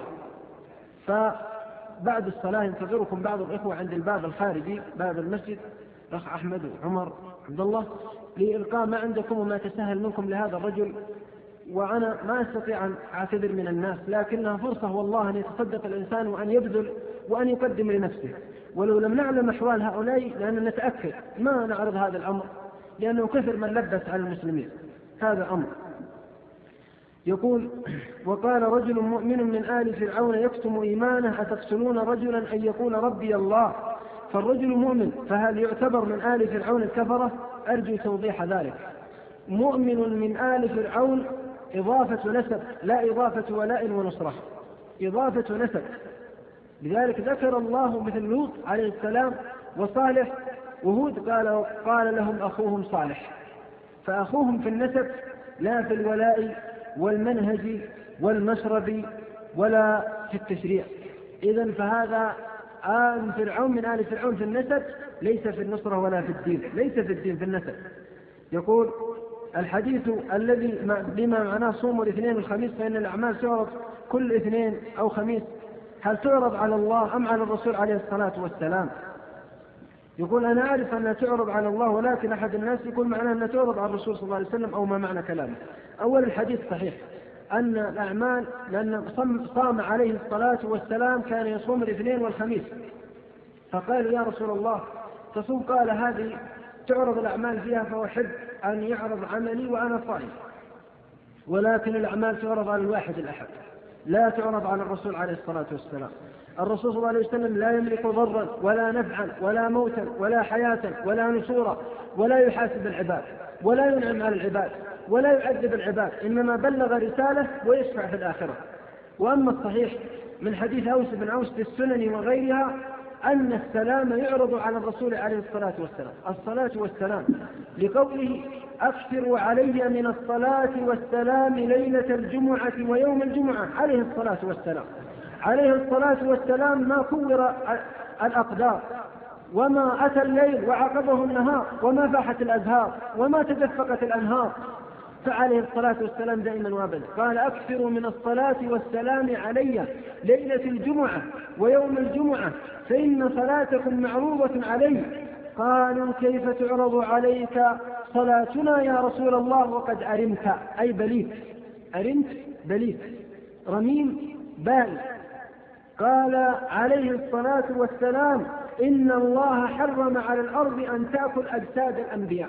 فبعد الصلاة ينتظركم بعض الإخوة عند الباب الخارجي باب المسجد، الأخ أحمد وعمر عبد الله، لإلقاء ما عندكم وما تسهل منكم لهذا الرجل. وأنا ما أستطيع أن أعتذر من الناس، لكنها فرصة والله أن يتصدق الإنسان وأن يبذل وأن يقدم لنفسه. ولو لم نعلم أحوال هؤلاء لأن نتأكد ما نعرض هذا الأمر، لأنه كثر من لبس على المسلمين هذا أمر. يقول وقال رجل مؤمن من آل فرعون يكتم إيمانه أتقتلون رجلا أن يقول ربي الله؟ فالرجل مؤمن، فهل يعتبر من آل فرعون الكفرة؟ أرجو توضيح ذلك. مؤمن من آل فرعون إضافة نسب لا إضافة ولاء ونصرة، إضافة نسب. لذلك ذكر الله مثل لوط عليه السلام وصالح وهود قال لهم أخوهم صالح، فأخوهم في النسب لا في الولاء والمنهج والمشرب ولا في التشريع. إذن فهذا آل فرعون من آل فرعون في النسب، ليس في النصرة ولا في الدين، ليس في الدين، في النسب. يقول الحديث الذي بما معناه صوموا الاثنين والخميس فإن الأعمال تعرض كل اثنين أو خميس، هل تعرض على الله أم على الرسول عليه الصلاة والسلام؟ يقول أنا أعرف أنها تعرض على الله، ولكن أحد الناس يقول معناه أنها تعرض على الرسول صلى الله عليه وسلم، أو ما معنى كلامه. أول الحديث صحيح أن الأعمال، لأن صام عليه الصلاة والسلام كان يصوم الاثنين والخميس، فقال يا رسول الله تصوم؟ قال هذه تعرض الأعمال فيها، فأحب أن يعرض عملي وأنا صائم، ولكن الأعمال تعرض على الواحد الأحد، لا تعرض على الرسول عليه الصلاة والسلام. الرسول صلى الله عليه وسلم لا يملك ضرا ولا نفعا ولا موتا ولا حياة ولا نشورا، ولا يحاسب العباد ولا ينعم على العباد ولا يعذب العباد، إنما بلغ رسالة ويشفع في الآخرة. وأما الصحيح من حديث أوس بن أوس في السنن وغيرها أن السلام يعرض على الرسول عليه الصلاة والسلام، الصلاة والسلام، لقوله أكثروا علي من الصلاة والسلام ليلة الجمعة ويوم الجمعة، عليه الصلاة والسلام، عليه الصلاة والسلام ما كور الأقدار، وما أتى الليل وعقبه النهار، وما فاحت الأزهار، وما تدفقت الأنهار، فعليه الصلاة والسلام دائما وابدا قال أكثروا من الصلاة والسلام علي ليلة الجمعة ويوم الجمعة فإن صلاتكم معروضة علي. قالوا كيف تعرض عليك صلاتنا يا رسول الله وقد أرمت، أي بليت، أرمت بليت، رميم بال. قال عليه الصلاة والسلام إن الله حرم على الأرض أن تأكل أجساد الأنبياء،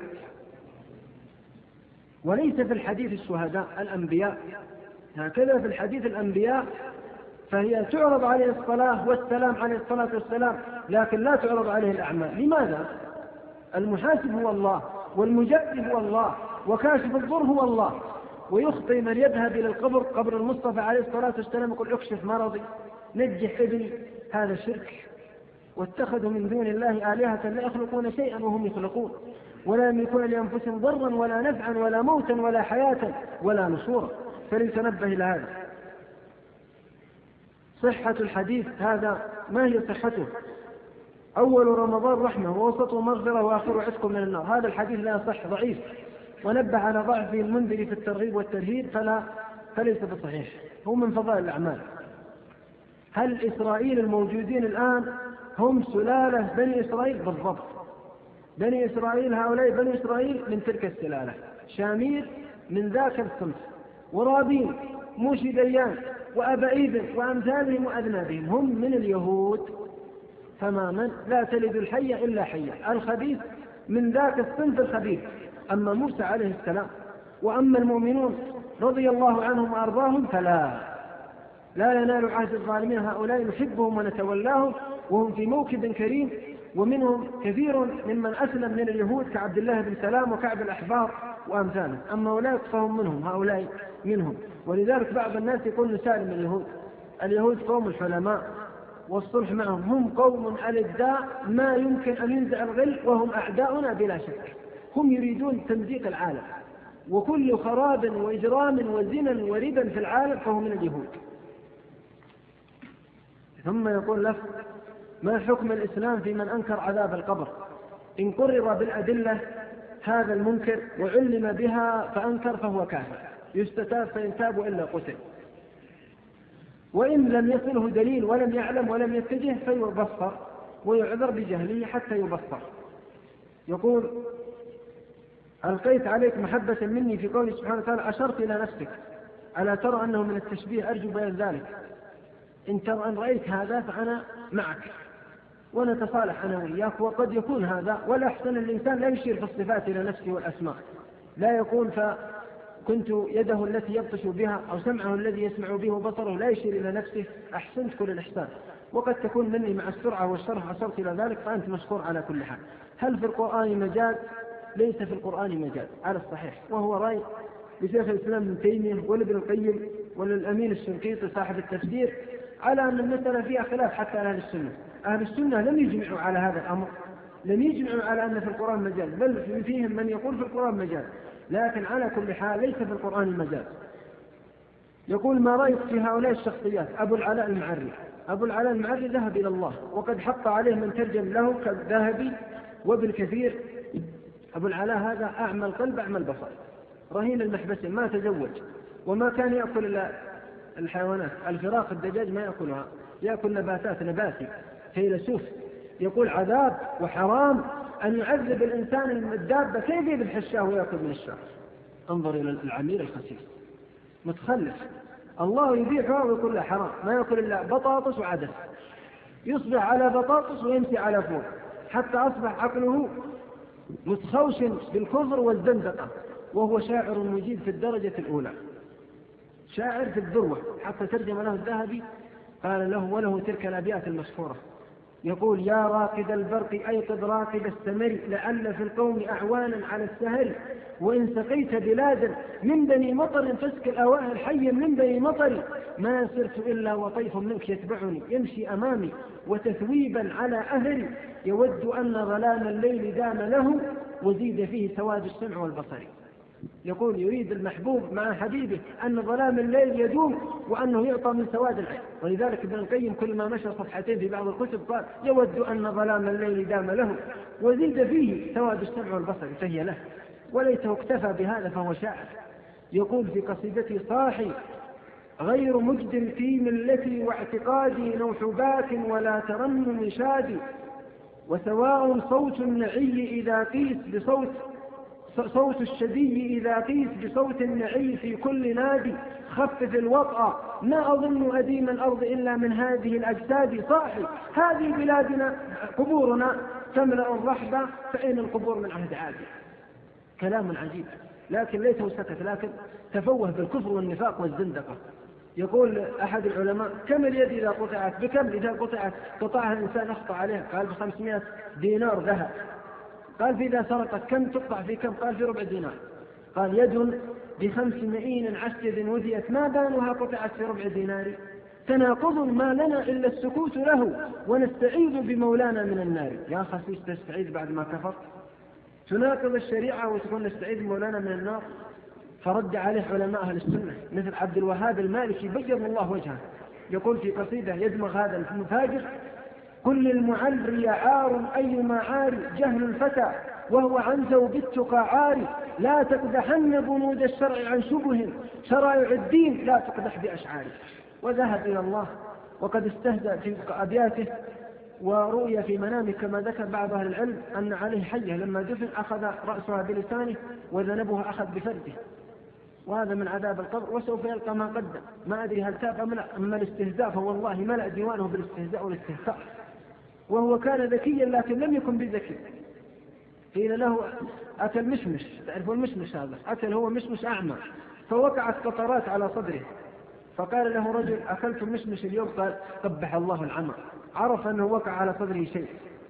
وليس في الحديث الشهداء الأنبياء، هكذا في الحديث الأنبياء، فهي تعرض عليه الصلاة والسلام عليه الصلاة والسلام، لكن لا تعرض عليه الأعمال. لماذا؟ المحاسب هو الله، والمجد هو الله، وكاشف الضر هو الله. ويخطئ من يذهب إلى القبر، قبر المصطفى عليه الصلاة والسلام، يقول اكشف مرضي، نجح ابني، هذا شرك. واتخذوا من دون الله آلهة لا يخلقون شيئا وهم يخلقون، ولا يملكون لأنفسهم ضرا ولا نفعا ولا موتا ولا حياة ولا نشورا. فلنتنبه إلى هذا. صحة الحديث هذا ما هي صحته؟ أول رمضان رحمة، ووسطه مغفرة، وآخره عتق من النار. هذا الحديث لا صح، ضعيف، ونبه على ضعفه المنذري في الترغيب والترهيب، فليس بصحيح. هو من فضائل الأعمال. هل إسرائيل الموجودين الآن هم سلالة بني إسرائيل؟ بالضبط، بني إسرائيل هؤلاء بني إسرائيل من تلك السلالة، شامير من ذاك الصنف، ورابين، موشي ديان، وأبائيب وأمثالهم وأذنابهم، هم من اليهود تماما، لا تلد الحية إلا حية، الخبيث من ذاك الصنف الخبيث. أما موسى عليه السلام وأما المؤمنون رضي الله عنهم وأرضاهم لا ينال عهد الظالمين، هؤلاء نحبهم ونتولاهم، وهم في موكب كريم، ومنهم كثير ممن أسلم من اليهود كعبد الله بن سلام وكعب الأحبار وأمثالهم. أما أولئك فهم منهم، هؤلاء منهم. ولذلك بعض الناس يقول نسالم اليهود قوم الحلماء والصلح معهم، هم قوم ألداء ما يمكن أن ينزع الغل، وهم أعداؤنا بلا شك، هم يريدون تمزيق العالم، وكل خراب وإجرام وزنا وربا في العالم فهو من اليهود. ثم يقول لك ما حكم الإسلام في من أنكر عذاب القبر؟ إن قرر بالأدلة هذا المنكر وعلم بها فأنكر فهو كافر، يستتاب فإن تاب إلا قتل، وإن لم يصله دليل ولم يعلم ولم يتجه فيبصر ويعذر بجهله حتى يبصر. يقول ألقيت عليك محبة مني في قوله سبحانه وتعالى أشرت إلى نفسك، ألا ترى أنه من التشبيه؟ أرجو بيان ذلك. إن ترى أن رأيت هذا فأنا معك ونتصالح أنا وإياك. وقد يكون هذا، ولا أحسن الإنسان لا يشير في الصفات إلى نفسه والأسماء، لا يقول فكنت يده التي يبطش بها أو سمعه الذي يسمع به وبصره، لا يشير إلى نفسه، أحسنت كل الإحسان. وقد تكون مني مع السرعة والشرح أصرت إلى ذلك، فأنت مشكور على كل حال. هل في القرآن مجاز؟ ليس في القرآن مجاز على الصحيح، وهو رأي لشيخ الإسلام ابن تيمية ولابن القيم وللأمين الشنقيطي صاحب التفسير، على أن المسألة فيها خلاف حتى أهل السنة. أهل السنة لم يجمعوا على هذا الأمر، لم يجمعوا على أن في القرآن مجاز، بل فيهم من يقول في القرآن مجاز، لكن على كل حال ليس في القرآن مجاز. يقول: ما رأيك في هؤلاء الشخصيات؟ أبو العلاء المعري. أبو العلاء المعري ذهب إلى الله، وقد حط عليه من ترجم له كالذهبي وابن كثير. أبو العلاء هذا أعمى القلب أعمى البصر، رهين المحبسين، ما تزوج، وما كان يأكل إلا الحيوانات، الفراخ الدجاج ما يأكلها، يأكل نباتات، نباتي، فيلسوف. يقول: عذاب وحرام أن يعذب الإنسان الدابة، كيف يذبح الشاه ويأكل من الشاه؟ انظر إلى العميل الخسيس، متخلف. الله يبيحها ويقول له حرام، ما يأكل إلا بطاطس وعدس، يصبح على بطاطس ويمسي على فول، حتى أصبح عقله متخوش بالكفر والزندقة، وهو شاعر مجيد في الدرجة الأولى، شاعر في الذروة، حتى ترجم له الذهبي قال له وله تلك الأبيات المشهورة، يقول: يا راقد البرق أيقظ راقد السمر، لعل في القوم أعوانا على السهر، وإن سقيت بلادا من بني مطر فاسك الأواهر حيا من بني مطر، ما سرت إلا وطيف منك يتبعني يمشي أمامي وتثويبا على أهري، يود أن ظلام الليل دام له وزيد فيه سواد السمع والبصر. يقول يريد المحبوب مع حبيبه أن ظلام الليل يدوم وأنه يعطى من سواد العين. ولذلك ابن القيم كل ما مشى صفحتين في بعض الكتب قال: يود أن ظلام الليل دام له وزيد فيه سواد السمع والبصر، فهي له، وليته اكتفى بهذا فهو شاعر. يقول في قصيدته: صاحي غير مجد في ملتي واعتقادي، نوح باك ولا ترنم شادي، وسواء صوت النعي إذا قيس بصوت صوت الشدي إذا قيس بصوت النعي في كل نادي، خفف الوطأ ما أظن أديم الأرض إلا من هذه الأجساد، صاحي هذه بلادنا قبورنا تملأ الرحبة، فإن القبور من عهد عادي. كلام عجيب، لكن ليته سكت، لكن تفوه بالكفر والنفاق والزندقة. يقول أحد العلماء: كم اليد إذا قطعت؟ بكم إذا قطعت قطعها الإنسان أخطأ عليها؟ قال: ب500 دينار ذهب. قال: فإذا سرقت كم تقطع في كم؟ قال: في ربع دينار. قال: يد ب5 معين عسجد وذيت ما بانها قطعت في ربع دينار، تناقض ما لنا إلا السكوت له ونستعيذ بمولانا من النار. يا خسيس، تستعيذ بعد ما كفر؟ تناقض الشريعة وتكون نستعيذ بمولانا من النار؟ فرد عليه علماء أهل السنة مثل عبد الوهاب المالكي بيض الله وجهه، يقول في قصيدة يدمغ هذا المفاجر: كل المعري عار أيما عار، جهل الفتى وهو عن ذوب التقى عاري، لا تقدحن بنود الشرع عن شبه، شرائع الدين لا تقدح بأشعاره. وذهب إلى الله، وقد استهزأ في أبياته، ورؤيا في منامه كما ذكر بعض أهل العلم أن عليه حية لما دفن أخذ رأسها بلسانه وذنبها أخذ بفرده، وهذا من عذاب القبر، وسوف يلقى ما قدم. ما أدري هل تاب أم لا. أما الاستهزاء فوالله ملأ ديوانه بالاستهزاء والاستهزاء، وهو كان ذكيا لكن لم يكن بذكي. قيل له: أكل مشمش، تعرفون المشمش هذا، أكل هو مشمش أعمى، فوقعت قطرات على صدره، فقال له رجل: أكلت مشمش اليوم؟ قال: قبح الله العمى. عرف أنه وقع على صدره شيء.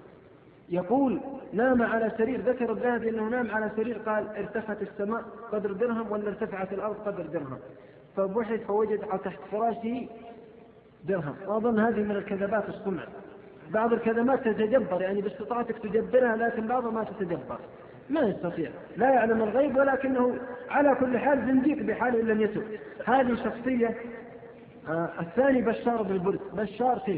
يقول: نام على سرير، ذكر الذهبي أنه نام على سرير، قال: ارتفعت السماء قدر درهم ولا ارتفعت الأرض قدر درهم، فبحث فوجد تحت فراشه درهم. وأظن هذه من الكذبات الصنع. بعض الكذبات تتجبر، يعني باستطاعتك تجبرها، لكن بعضها ما تتجبر، ما يستطيع، لا يعلم الغيب، ولكنه على كل حال زنديق بحاله إن لم يتب. هذه شخصية. الثاني بشار بن برد. بشار كيف؟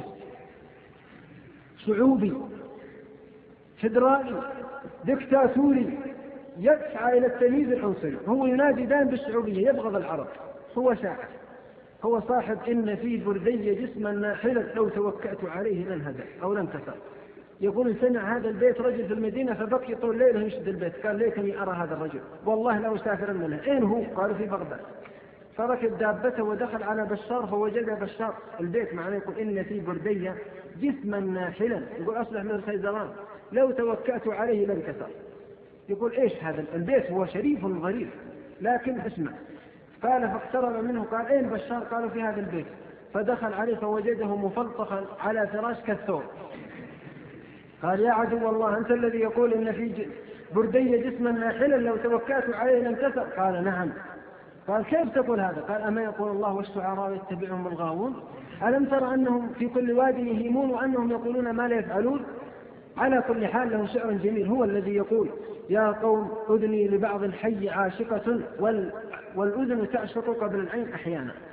شعوبي فدرالي دكتاتوري يسعى إلى التمييز العنصري، هو ينادي دائما بالشعوبية، يبغض العرب. هو شاعر، هو صاحب إن في بردي جسما ناحلا لو توكأت عليه لانهدى أو لانكسر. يقول: سمع هذا البيت رجل في المدينة فبكي طول الليل يشد البيت، قال: ليتني أرى هذا الرجل، والله لا أسافرن له. أين هو؟ قالوا: في بغداد. فركب دابته ودخل على بشار فوجد بشار البيت معناه. يقول: إن في بردي جسما ناحلا، يقول أصلح من الخيزران، لو توكأت عليه لانكسر. يقول: إيش هذا البيت؟ هو شريف ظريف، لكن اسمع. قال: فاقترب منه، قال: أين بشار؟ قالوا: في هذا البيت. فدخل عليه فوجده مفلطخا على فراش كالثور. قال: يا عدو الله، أنت الذي يقول إن في بردي جسما ناحلا لو توكأت عليه لانكسر؟ قال: نعم. قال: كيف تقول هذا؟ قال: أما يقول الله والشعراء يتبعهم الغاوون؟ ألم تر أنهم في كل واد يهيمون وأنهم يقولون ما لا يفعلون؟ على كل حال له شعر جميل، هو الذي يقول: يا قوم أذني لبعض الحي عاشقة والأذن تعشق قبل العين أحيانا.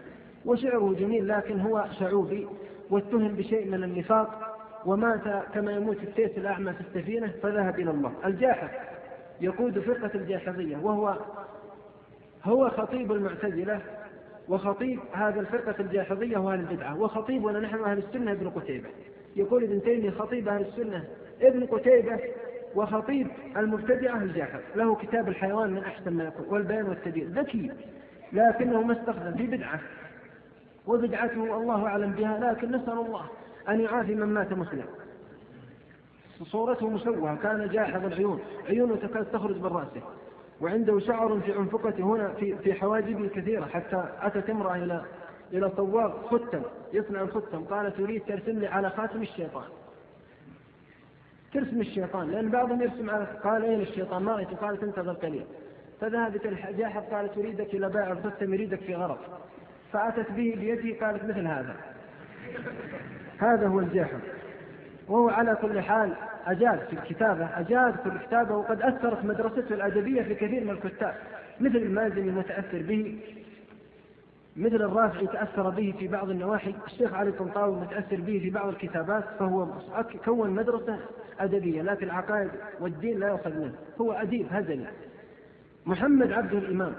وشعره جميل لكن هو شعوبي، واتهم بشيء من النفاق، ومات كما يموت التيس الأعمى في السفينة فذهب إلى الله. الجاحظ يقود فرقة الجاحظية، هو خطيب المعتزلة وخطيب هذا الفرقة الجاحظية وأهل البدعة، وخطيبنا نحن أهل السنة ابن قتيبة. يقول ابن تيمية خطيب أهل السنة ابن قتيبة، وخطيب المبتدعة الجاحظ. له كتاب الحيوان من أحسن ما يكون، والبيان والتبيين، ذكي لكنه ما استخدم في بدعة، وبدعته الله أعلم بها، لكن نسأل الله أن يعافي من مات مسلم. صورته مشوهة، كان جاحظ العيون، عيونه تكاد تخرج من رأسه، وعنده شعر في عنفقته هنا في حواجبه كثيرة، حتى أتت امرأة إلى صواغ ختم يصنع الختم، قالت تريد ترسم لي على خاتم الشيطان، ترسم الشيطان، لأن بعضهم يرسم على، قال أين الشيطان؟ ما رأيته، قالت انتظر قليل. فذهبت الجاحظ قالت تريدك إلى بائع الختم يريدك في غرض، فأتت به بيده قالت مثل هذا هو الجاحظ. وهو على كل حال أجاد في الكتابة، وقد أثرت مدرسته الأدبية في كثير من الكتاب، مثل المازني متأثر به، مثل الرافعي تأثر به في بعض النواحي، الشيخ علي الطنطاوي متأثر به في بعض الكتابات، فهو كون مدرسة أدبية، لكن العقائد والدين لا يأخذ منه، هو أديب هزلي. محمد عبده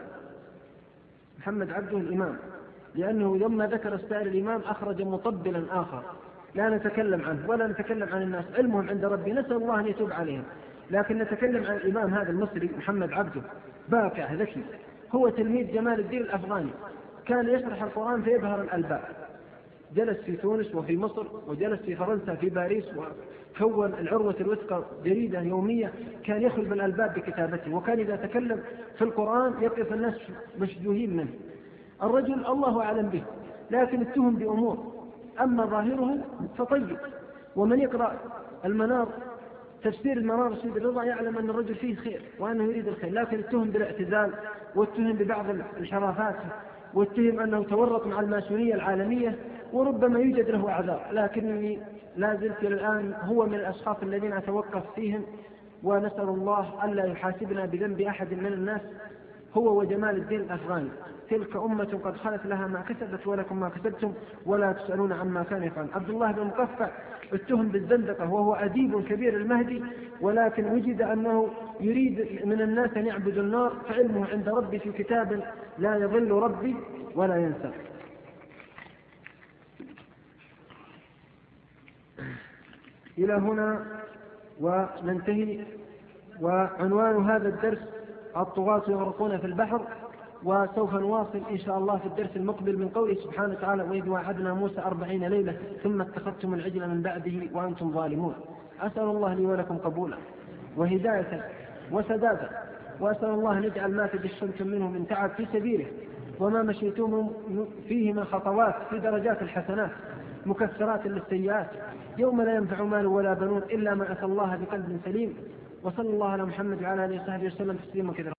الإمام، لأنه لما ذكر السائر الإمام أخرج مطبلا آخر لا نتكلم عنه ولا نتكلم عن الناس، علمهم عند ربي، نسأل الله أن يتوب عليهم، لكن نتكلم عن الإمام هذا المصري محمد عبده، باقع ذكي، هو تلميذ جمال الدين الأفغاني، كان يشرح القرآن فيبهر الألباب، جلس في تونس وفي مصر، وجلس في فرنسا في باريس، وكون العروة الوثقى جريدة يومية، كان يخلب الألباب بكتابته، وكان إذا تكلم في القرآن يقف الناس مشدوهين منه. الرجل الله أعلم به، لكن اتهم بأمور، أما ظاهره فطيب. ومن يقرأ المنار، تفسير المنار رشيد الرضا، يعلم أن الرجل فيه خير وأنه يريد الخير، لكن اتهم بالاعتزال، واتهم ببعض الشرافات، واتهم أنه تورط مع الماسونية العالمية، وربما يوجد له أعذار، لكنني لا زلت الآن هو من الأشخاص الذين أتوقف فيهم، ونسأل الله ألا يحاسبنا بذنب أحد من الناس، هو وجمال الدين الأفغاني. تلك أمة قد خلت لها ما كسبت ولكم ما كسبتم ولا تسألون عما كان يفعل. عبد الله بن مقفع اتهم بالزندقة، وهو أديب كبير المهدي، ولكن وجد أنه يريد من الناس أن يعبدوا النار، فعلمه عند ربي في كتاب لا يضل ربي ولا ينسى. إلى هنا وننتهي. وعنوان هذا الدرس الطغاة يغرقون في البحر، وسوف نواصل إن شاء الله في الدرس المقبل من قوله سبحانه وتعالى: وإذ وعدنا موسى 40 ليلة ثم اتخذتم العجل من بعده وأنتم ظالمون. أسأل الله لي ولكم قبولا وهداية وسدادا، وأسأل الله أن يجعل ما تجشمتم منه من تعب في سبيله وما مشيتم فيه من خطوات في درجات الحسنات مكفرات للسيئات، يوم لا ينفع مال ولا بنون إلا من أتى الله بقلب سليم. وصلى الله على محمد وعلى آله وصحبه وسلم تسليما كثيرا.